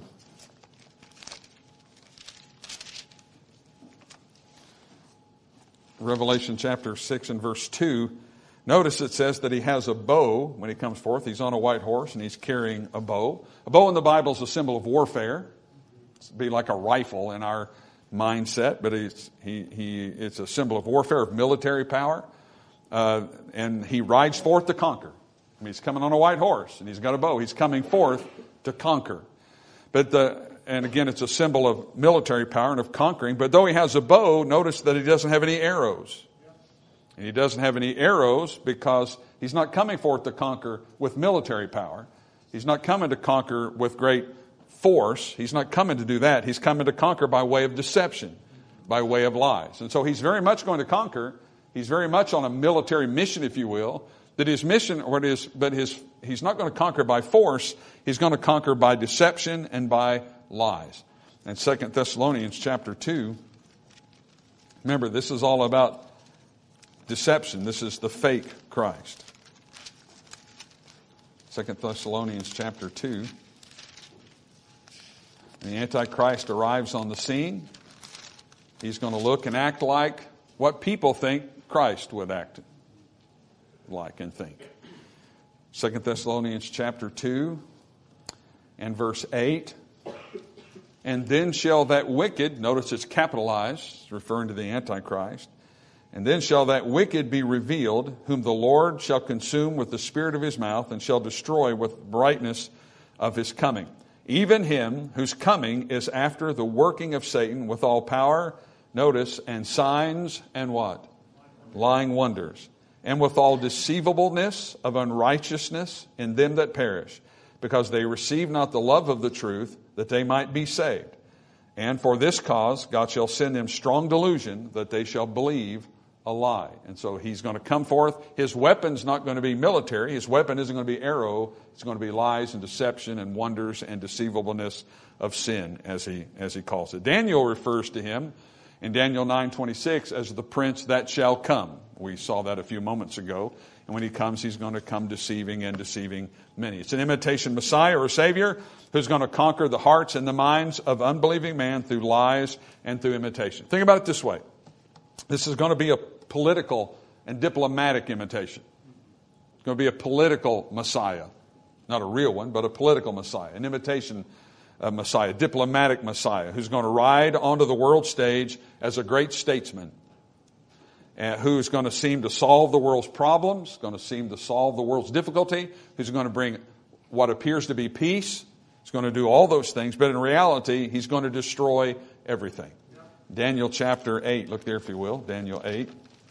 [SPEAKER 1] Revelation chapter 6 and verse 2, notice it says that he has a bow when he comes forth. He's on a white horse and he's carrying a bow. A bow in the Bible is a symbol of warfare. It'd be like a rifle in our mindset, but it's a symbol of warfare, of military power. And he rides forth to conquer. I mean, he's coming on a white horse and he's got a bow. He's coming forth to conquer. And again, it's a symbol of military power and of conquering. But though he has a bow, notice that he doesn't have any arrows. And he doesn't have any arrows because he's not coming forth to conquer with military power. He's not coming to conquer with great force. He's not coming to do that. He's coming to conquer by way of deception, by way of lies. And so he's very much going to conquer. He's very much on a military mission, if you will. That his mission, he's not going to conquer by force. He's going to conquer by deception and by lies. And 2 Thessalonians chapter 2, remember, this is all about deception. This is the fake Christ. 2 Thessalonians chapter 2. The Antichrist arrives on the scene. He's going to look and act like what people think Christ would act like and think. 2 Thessalonians chapter 2 and verse 8. And then shall that wicked, notice it's capitalized, referring to the Antichrist. And then shall that wicked be revealed, whom the Lord shall consume with the spirit of his mouth, and shall destroy with brightness of his coming. Even him whose coming is after the working of Satan with all power, notice, and signs and what? Lying wonders. And with all deceivableness of unrighteousness in them that perish, because they receive not the love of the truth, that they might be saved. And for this cause God shall send them strong delusion, that they shall believe a lie. And so he's going to come forth. His weapon's not going to be military. His weapon isn't going to be arrow. It's going to be lies and deception and wonders and deceivableness of sin, as he calls it. Daniel refers to him in Daniel 9:26 as the prince that shall come. We saw that a few moments ago And when he comes, he's going to come deceiving and deceiving many. It's an imitation Messiah or Savior who's going to conquer the hearts and the minds of unbelieving man through lies and through imitation. Think about it this way. This is going to be a political and diplomatic imitation. It's going to be a political Messiah. Not a real one, but a political Messiah. An imitation Messiah, diplomatic Messiah, who's going to ride onto the world stage as a great statesman, who's going to seem to solve the world's problems, going to seem to solve the world's difficulty, who's going to bring what appears to be peace. He's going to do all those things, but in reality, he's going to destroy everything. Daniel chapter 8, look there if you will, Daniel 8.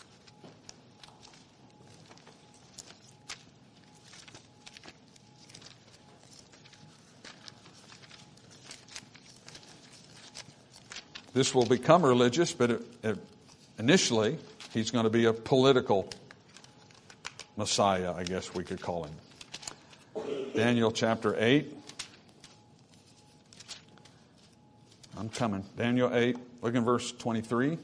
[SPEAKER 1] This will become religious, but initially, he's going to be a political Messiah, I guess we could call him. Daniel chapter 8. I'm coming. Daniel 8, look in verse 23.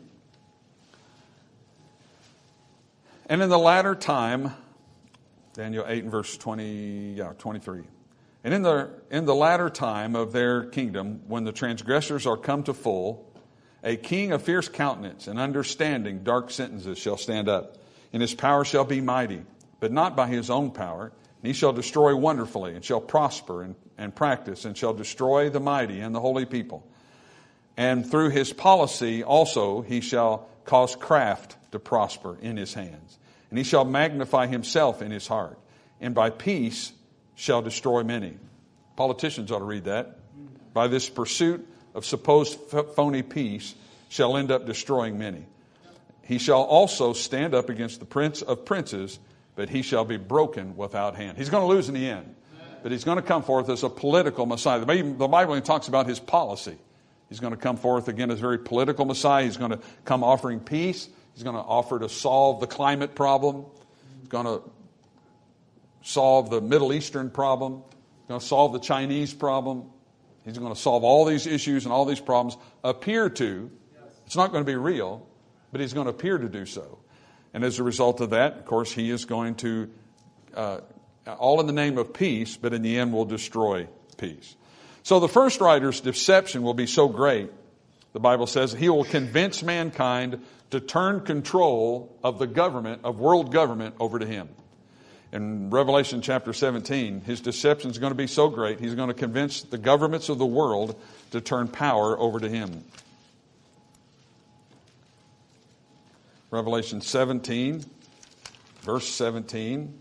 [SPEAKER 1] And in the latter time, Daniel 8 and verse 23. And in the latter time of their kingdom, when the transgressors are come to full, a king of fierce countenance and understanding dark sentences shall stand up, and his power shall be mighty, but not by his own power. And he shall destroy wonderfully, and shall prosper and practice, and shall destroy the mighty and the holy people. And through his policy also he shall cause craft to prosper in his hands. And he shall magnify himself in his heart, and by peace shall destroy many. Politicians ought to read that. By this pursuit of supposed phony peace shall end up destroying many. He shall also stand up against the prince of princes, but he shall be broken without hand. He's going to lose in the end, but he's going to come forth as a political Messiah. The Bible even talks about his policy. He's going to come forth again as a very political Messiah. He's going to come offering peace. He's going to offer to solve the climate problem. He's going to solve the Middle Eastern problem. He's going to solve the Chinese problem. He's going to solve all these issues and all these problems. It's not going to be real, but he's going to appear to do so. And as a result of that, of course, he is going to, all in the name of peace, but in the end will destroy peace. So the first writer's deception will be so great, the Bible says, he will convince mankind to turn control of the government, of world government, over to him. In Revelation chapter 17, his deception is going to be so great, he's going to convince the governments of the world to turn power over to him. Revelation 17, verse 17.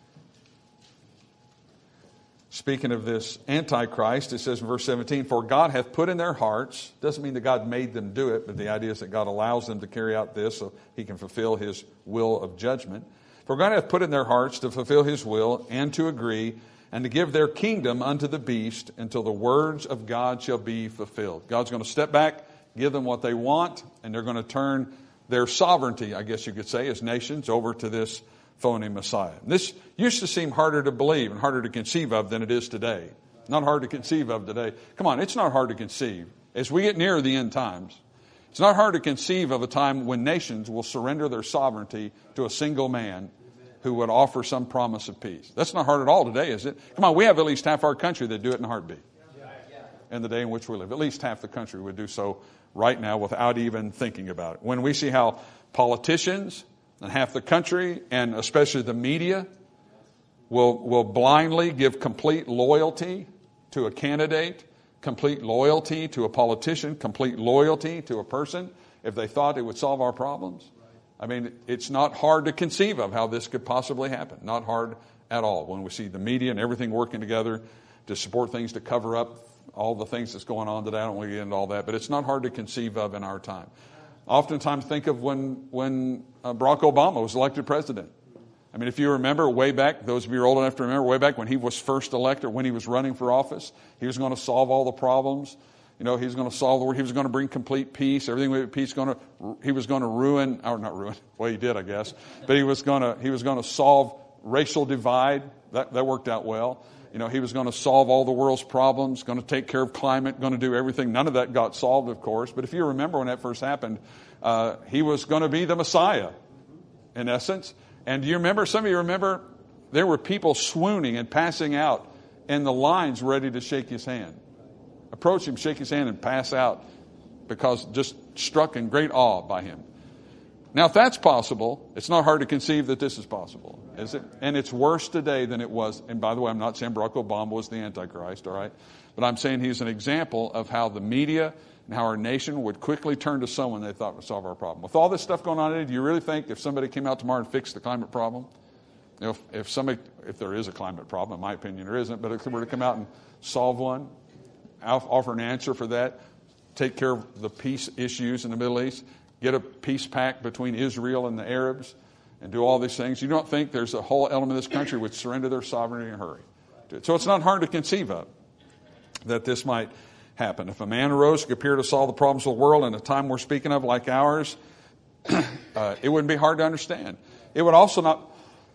[SPEAKER 1] Speaking of this Antichrist, it says in verse 17, for God hath put in their hearts, doesn't mean that God made them do it, but the idea is that God allows them to carry out this so he can fulfill his will of judgment. For God hath put in their hearts to fulfill his will and to agree and to give their kingdom unto the beast until the words of God shall be fulfilled. God's going to step back, give them what they want, and they're going to turn their sovereignty, I guess you could say, as nations over to this phony Messiah. This used to seem harder to believe and harder to conceive of than it is today. Not hard to conceive of today. Come on, it's not hard to conceive. As we get nearer the end times, it's not hard to conceive of a time when nations will surrender their sovereignty to a single man who would offer some promise of peace. That's not hard at all today, is it? Come on, we have at least half our country that do it in a heartbeat. In the day in which we live. At least half the country would do so right now without even thinking about it. When we see how politicians and half the country, and especially the media, will blindly give complete loyalty to a candidate, complete loyalty to a politician, complete loyalty to a person, if they thought it would solve our problems. I mean, it's not hard to conceive of how this could possibly happen. Not hard at all. When we see the media and everything working together to support things, to cover up all the things that's going on today. I don't want to get into all that, but it's not hard to conceive of in our time. Oftentimes think of when Barack Obama was elected president. I mean, if you remember way back, those of you who are old enough to remember way back when he was first elected, when he was running for office, he was going to solve all the problems. You know, he was going to solve the world. He was going to bring complete peace. Everything with peace. He was going to ruin, or not ruin. Well, he did, I guess. But he was going to solve racial divide. That worked out well. You know, he was going to solve all the world's problems. Going to take care of climate. Going to do everything. None of that got solved, of course. But if you remember when that first happened, he was going to be the Messiah, in essence. And do you remember, some of you remember, there were people swooning and passing out in the lines ready to shake his hand. Approach him, shake his hand, and pass out because just struck in great awe by him. Now, if that's possible, it's not hard to conceive that this is possible, is it? And it's worse today than it was. And by the way, I'm not saying Barack Obama was the Antichrist, all right? But I'm saying he's an example of how the media and how our nation would quickly turn to someone they thought would solve our problem. With all this stuff going on today, do you really think if somebody came out tomorrow and fixed the climate problem, you know, if there is a climate problem, in my opinion there isn't, but if they were to come out and solve one, offer an answer for that, take care of the peace issues in the Middle East, get a peace pact between Israel and the Arabs, and do all these things, you don't think there's a whole element of this country would surrender their sovereignty in a hurry. So it's not hard to conceive of that this might happen. If a man arose who could appear to solve the problems of the world in a time we're speaking of like ours, it wouldn't be hard to understand. It would also not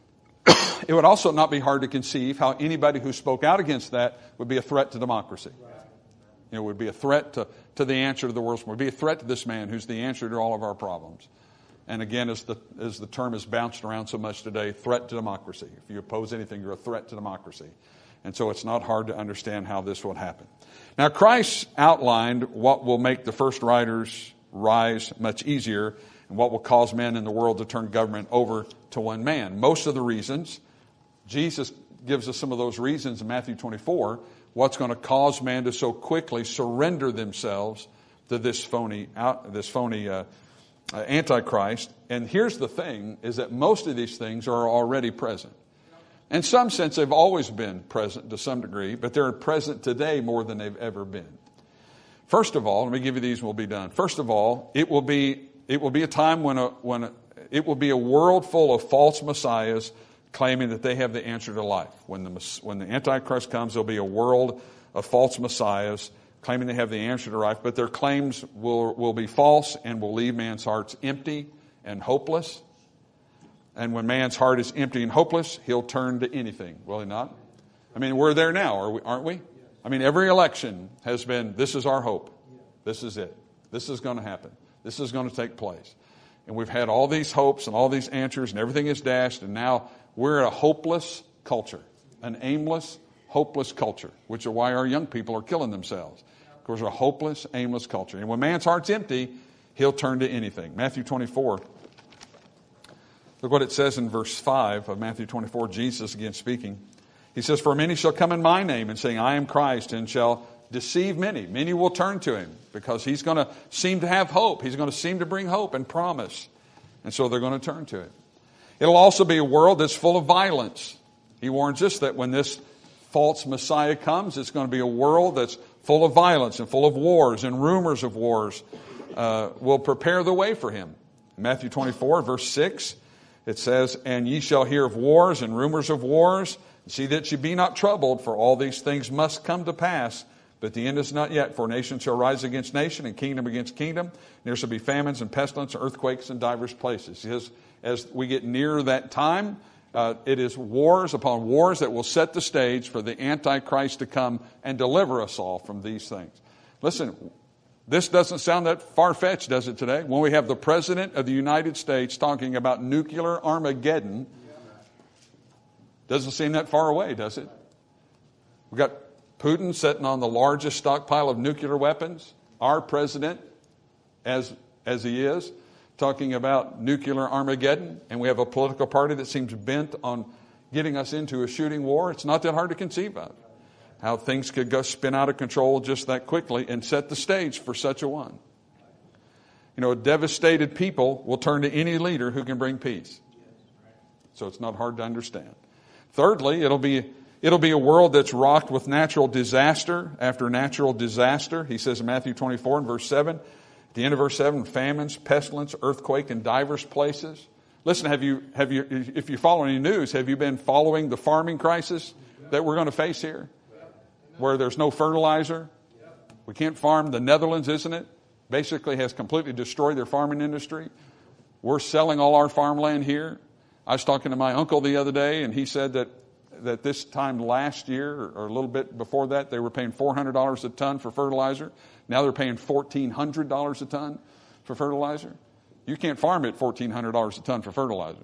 [SPEAKER 1] be hard to conceive how anybody who spoke out against that would be a threat to democracy. It would be a threat to the answer to the world's problem. It would be a threat to this man who's the answer to all of our problems. And again, as the term is bounced around so much today, threat to democracy. If you oppose anything, you're a threat to democracy. And so it's not hard to understand how this would happen. Now, Christ outlined what will make the first riders rise much easier and what will cause men in the world to turn government over to one man. Most of the reasons, Jesus gives us some of those reasons in Matthew 24, what's going to cause man to so quickly surrender themselves to this phony Antichrist. And here's the thing, is that most of these things are already present. In some sense, they've always been present to some degree, but they're present today more than they've ever been. First of all, let me give you these and we'll be done. First of all, it will be a time when it will be a world full of false messiahs claiming that they have the answer to life. When the Antichrist comes, there'll be a world of false messiahs claiming they have the answer to life, but their claims will be false and will leave man's hearts empty and hopeless. And when man's heart is empty and hopeless, he'll turn to anything, will he not? I mean, we're there now, aren't we? I mean, every election has been, this is our hope. This is it. This is going to happen. This is going to take place. And we've had all these hopes and all these answers and everything is dashed, and now we're a hopeless culture, an aimless, hopeless culture, which is why our young people are killing themselves. Because we're a hopeless, aimless culture. And when man's heart's empty, he'll turn to anything. Matthew 24. Look what it says in verse 5 of Matthew 24, Jesus again speaking. He says, "For many shall come in my name and saying, I am Christ, and shall deceive many. Many will turn to him because he's going to seem to have hope. He's going to seem to bring hope and promise. And so they're going to turn to it. It'll also be a world that's full of violence. He warns us that when this false Messiah comes, it's going to be a world that's full of violence and full of wars, and rumors of wars will prepare the way for him. Matthew 24, verse 6, it says, "And ye shall hear of wars and rumors of wars. See that ye be not troubled, for all these things must come to pass. But the end is not yet, for nation shall rise against nation, and kingdom against kingdom. And there shall be famines and pestilence and earthquakes in divers places." He says, as we get near that time, it is wars upon wars that will set the stage for the Antichrist to come and deliver us all from these things. Listen, this doesn't sound that far-fetched, does it, today? When we have the President of the United States talking about nuclear Armageddon, doesn't seem that far away, does it? We've got Putin sitting on the largest stockpile of nuclear weapons. Our president, as he is, talking about nuclear Armageddon. And we have a political party that seems bent on getting us into a shooting war. It's not that hard to conceive of how things could go spin out of control just that quickly and set the stage for such a one. You know, devastated people will turn to any leader who can bring peace. So it's not hard to understand. Thirdly, it'll be a world that's rocked with natural disaster after natural disaster. He says in Matthew 24 and verse 7, at the end of verse 7, famines, pestilence, earthquake in divers places. Listen, have you, if you follow any news, have you been following the farming crisis that we're going to face here? Where there's no fertilizer. We can't farm. The Netherlands, isn't it? Basically has completely destroyed their farming industry. We're selling all our farmland here. I was talking to my uncle the other day, and he said that this time last year, or a little bit before that, they were paying $400 a ton for fertilizer. Now they're paying $1,400 a ton for fertilizer. You can't farm at $1,400 a ton for fertilizer.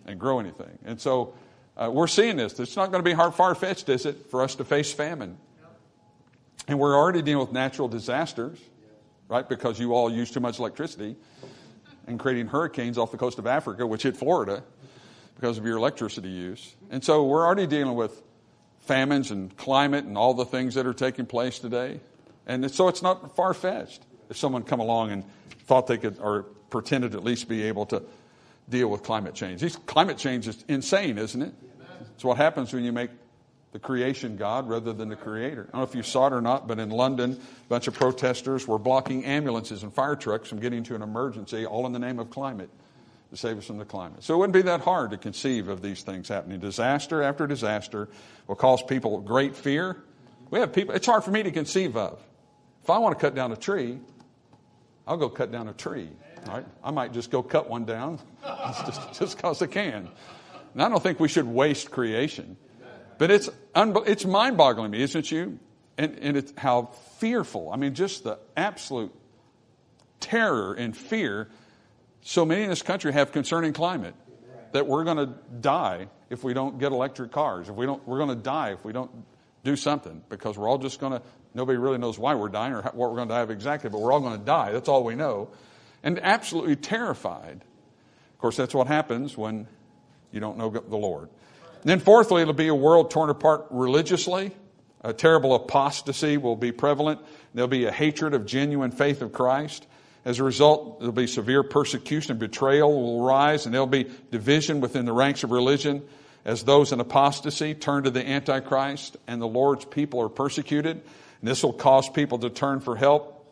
[SPEAKER 1] and grow anything. And so we're seeing this. It's not going to be far-fetched, is it, for us to face famine? And we're already dealing with natural disasters, right, because you all use too much electricity and creating hurricanes off the coast of Africa, which hit Florida because of your electricity use. And so we're already dealing with famines and climate and all the things that are taking place today. And so it's not far-fetched if someone come along and thought they could, or pretended to at least be able to deal with climate change. Climate change is insane, isn't it? It's what happens when you make the creation God rather than the creator. I don't know if you saw it or not, but in London, a bunch of protesters were blocking ambulances and fire trucks from getting to an emergency, all in the name of climate, to save us from the climate. So it wouldn't be that hard to conceive of these things happening. Disaster after disaster will cause people great fear. We have people, it's hard for me to conceive of. If I want to cut down a tree, I'll go cut down a tree. Right? I might just go cut one down just because I can. And I don't think we should waste creation. But it's mind-boggling to me, isn't you? And it's how fearful. I mean, just the absolute terror and fear so many in this country have concerning climate. That we're going to die if we don't get electric cars. We're going to die if we don't do something. Because we're all just going to, nobody really knows why we're dying or what we're going to die of exactly. But we're all going to die. That's all we know. And absolutely terrified. Of course, that's what happens when you don't know the Lord. And then fourthly, it'll be a world torn apart religiously. A terrible apostasy will be prevalent. There'll be a hatred of genuine faith of Christ. As a result, there'll be severe persecution and betrayal will rise, and there'll be division within the ranks of religion as those in apostasy turn to the Antichrist and the Lord's people are persecuted. And this will cause people to turn for help.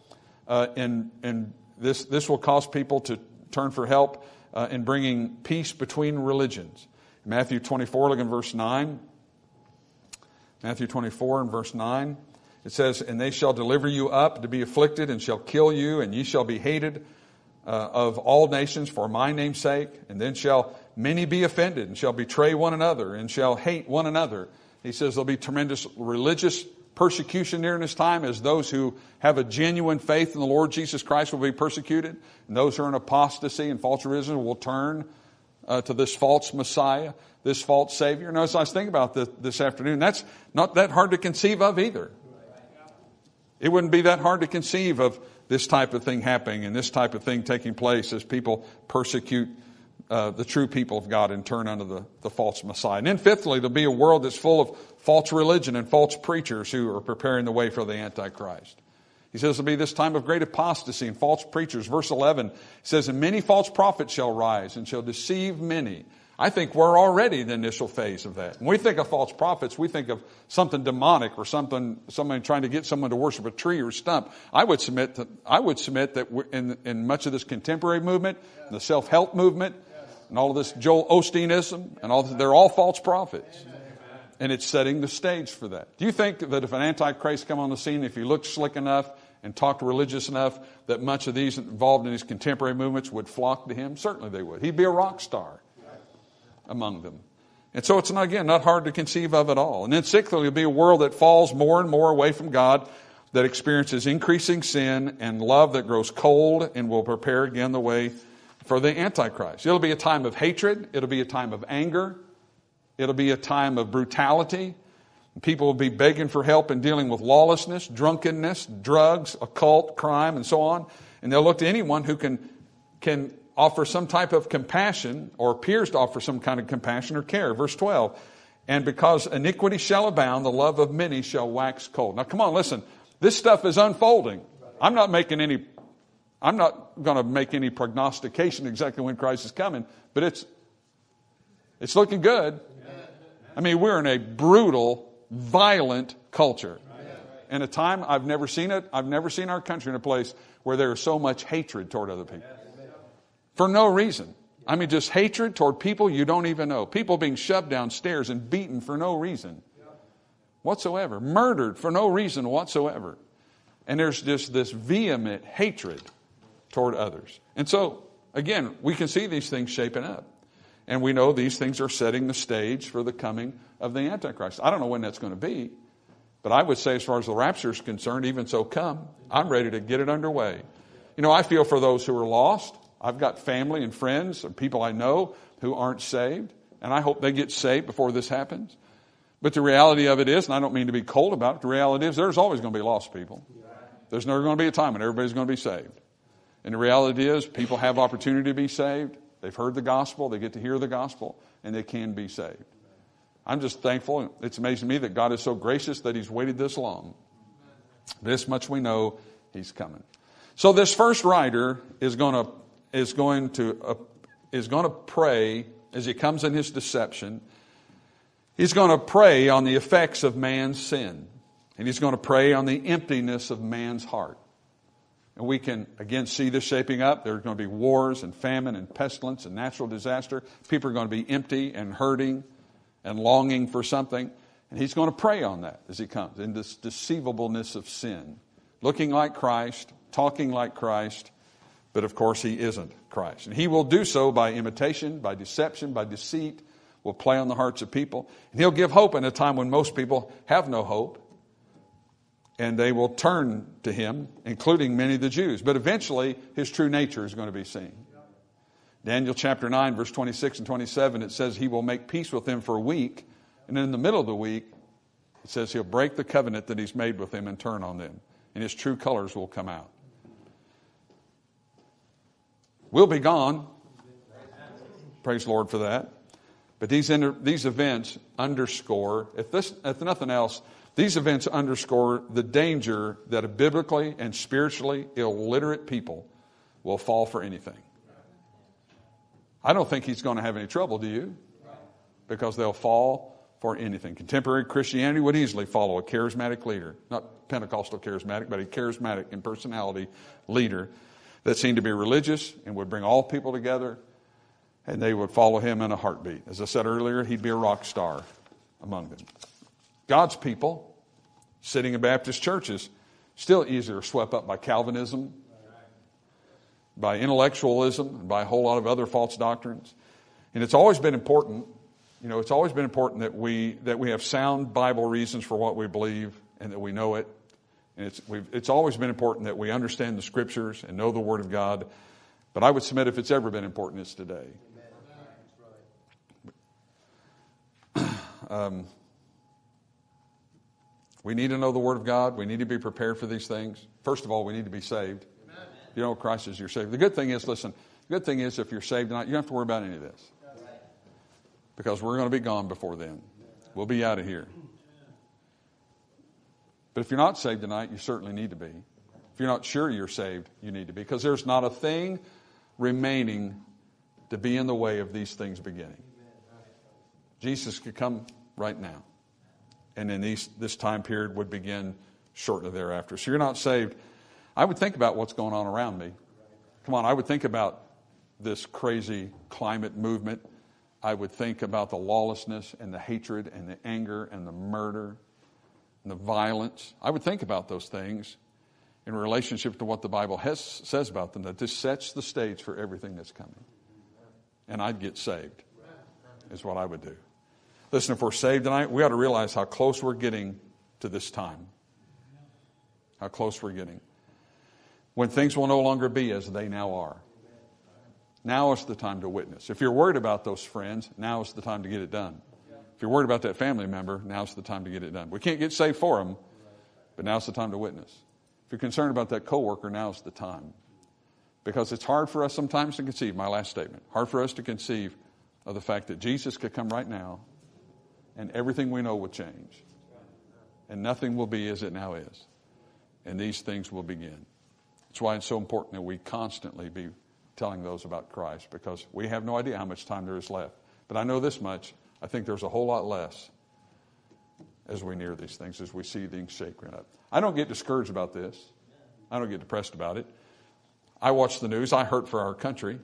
[SPEAKER 1] This will cause people to turn for help in bringing peace between religions. Matthew 24, look in verse 9. Matthew 24 and verse 9. It says, "And they shall deliver you up to be afflicted, and shall kill you, and ye shall be hated of all nations for my name's sake. And then shall many be offended, and shall betray one another, and shall hate one another." He says there'll be tremendous religious persecution during this time, as those who have a genuine faith in the Lord Jesus Christ will be persecuted. And those who are in apostasy and false religion will turn to this false Messiah, this false Savior. And as I was thinking about this afternoon, that's not that hard to conceive of either. It wouldn't be that hard to conceive of this type of thing happening and this type of thing taking place as people persecute the true people of God and turn unto the false Messiah. And then fifthly, there'll be a world that's full of false religion and false preachers who are preparing the way for the Antichrist. He says it'll be this time of great apostasy and false preachers. Verse 11 says, "And many false prophets shall rise and shall deceive many." I think we're already in the initial phase of that. When we think of false prophets, we think of something demonic or somebody trying to get someone to worship a tree or stump. I would submit that in much of this contemporary movement, the self-help movement, and all of this Joel Osteenism, and all this, they're all false prophets. And it's setting the stage for that. Do you think that if an Antichrist come on the scene, if he looked slick enough and talked religious enough, that much of these involved in these contemporary movements would flock to him? Certainly they would. He'd be a rock star among them. And so it's, not hard to conceive of at all. And then sixthly, it'll be a world that falls more and more away from God, that experiences increasing sin and love that grows cold, and will prepare again the way for the Antichrist. It'll be a time of hatred. It'll be a time of anger. It'll be a time of brutality. People will be begging for help in dealing with lawlessness, drunkenness, drugs, occult, crime, and so on. And they'll look to anyone who can offer some type of compassion, or appears to offer some kind of compassion or care. Verse 12, "And because iniquity shall abound, the love of many shall wax cold." Now come on, listen. This stuff is unfolding. I'm not going to make any prognostication exactly when Christ is coming, but it's looking good. I mean, we're in a brutal, violent culture. In a time I've never seen it. I've never seen our country in a place where there is so much hatred toward other people. For no reason. I mean, just hatred toward people you don't even know. People being shoved downstairs and beaten for no reason whatsoever. Murdered for no reason whatsoever. And there's just this vehement hatred toward others. And so, again, we can see these things shaping up. And we know these things are setting the stage for the coming of the Antichrist. I don't know when that's going to be. But I would say, as far as the rapture is concerned, even so come. I'm ready to get it underway. I feel for those who are lost. I've got family and friends and people I know who aren't saved, and I hope they get saved before this happens. But the reality of it is, and I don't mean to be cold about it, the reality is there's always going to be lost people. There's never going to be a time when everybody's going to be saved. And the reality is people have opportunity to be saved. They've heard the gospel. They get to hear the gospel, and they can be saved. I'm just thankful. It's amazing to me that God is so gracious that He's waited this long. This much we know, He's coming. So this first writer is going to pray as he comes in his deception. He's going to pray on the effects of man's sin. And he's going to pray on the emptiness of man's heart. And we can, again, see this shaping up. There's going to be wars and famine and pestilence and natural disaster. People are going to be empty and hurting and longing for something. And he's going to pray on that as he comes, in this deceivableness of sin. Looking like Christ, talking like Christ, but of course he isn't Christ. And he will do so by imitation, by deception, by deceit, will play on the hearts of people. And he'll give hope in a time when most people have no hope. And they will turn to him, including many of the Jews. But eventually, his true nature is going to be seen. Daniel chapter 9, verse 26 and 27, it says he will make peace with them for a week. And in the middle of the week, it says he'll break the covenant that he's made with them and turn on them. And his true colors will come out. We'll be gone. Praise the Lord for that. But these events underscore, if nothing else, these events underscore the danger that a biblically and spiritually illiterate people will fall for anything. I don't think he's going to have any trouble, do you? Because they'll fall for anything. Contemporary Christianity would easily follow a charismatic leader, not Pentecostal charismatic, but a charismatic in personality leader that seemed to be religious and would bring all people together, and they would follow him in a heartbeat. As I said earlier, he'd be a rock star among them. God's people, sitting in Baptist churches, still easier swept up by Calvinism, by intellectualism, and by a whole lot of other false doctrines. And it's always been important, it's always been important that we have sound Bible reasons for what we believe and that we know it. And it's always been important that we understand the Scriptures and know the Word of God. But I would submit if it's ever been important, it's today. We need to know the Word of God. We need to be prepared for these things. First of all, we need to be saved. Amen. You know Christ is your Savior. The good thing is, listen, the good thing is if you're saved tonight, you don't have to worry about any of this. Because we're going to be gone before then. We'll be out of here. But if you're not saved tonight, you certainly need to be. If you're not sure you're saved, you need to be. Because there's not a thing remaining to be in the way of these things beginning. Jesus could come right now. And then this time period would begin shortly thereafter. So you're not saved. I would think about what's going on around me. Come on, I would think about this crazy climate movement. I would think about the lawlessness and the hatred and the anger and the murder and the violence. I would think about those things in relationship to what the Bible says about them, that this sets the stage for everything that's coming. And I'd get saved, is what I would do. Listen, if we're saved tonight, we ought to realize how close we're getting to this time. How close we're getting. When things will no longer be as they now are. Now is the time to witness. If you're worried about those friends, now is the time to get it done. If you're worried about that family member, now's the time to get it done. We can't get saved for them, but now's the time to witness. If you're concerned about that coworker, now's the time. Because it's hard for us sometimes to conceive, my last statement, hard for us to conceive of the fact that Jesus could come right now and everything we know will change. And nothing will be as it now is. And these things will begin. That's why it's so important that we constantly be telling those about Christ, because we have no idea how much time there is left. But I know this much, I think there's a whole lot less as we near these things, as we see things shaking up. I don't get discouraged about this. I don't get depressed about it. I watch the news. I hurt for our country.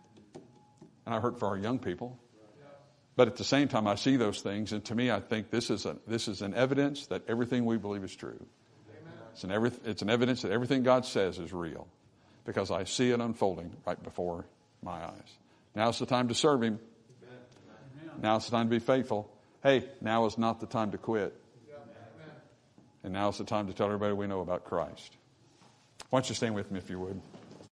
[SPEAKER 1] And I hurt for our young people. But at the same time, I see those things, and to me, I think this is an evidence that everything we believe is true. It's an evidence that everything God says is real, because I see it unfolding right before my eyes. Now's the time to serve Him. Now it's the time to be faithful. Hey, now is not the time to quit. And now is the time to tell everybody we know about Christ. Why don't you stand with me if you would.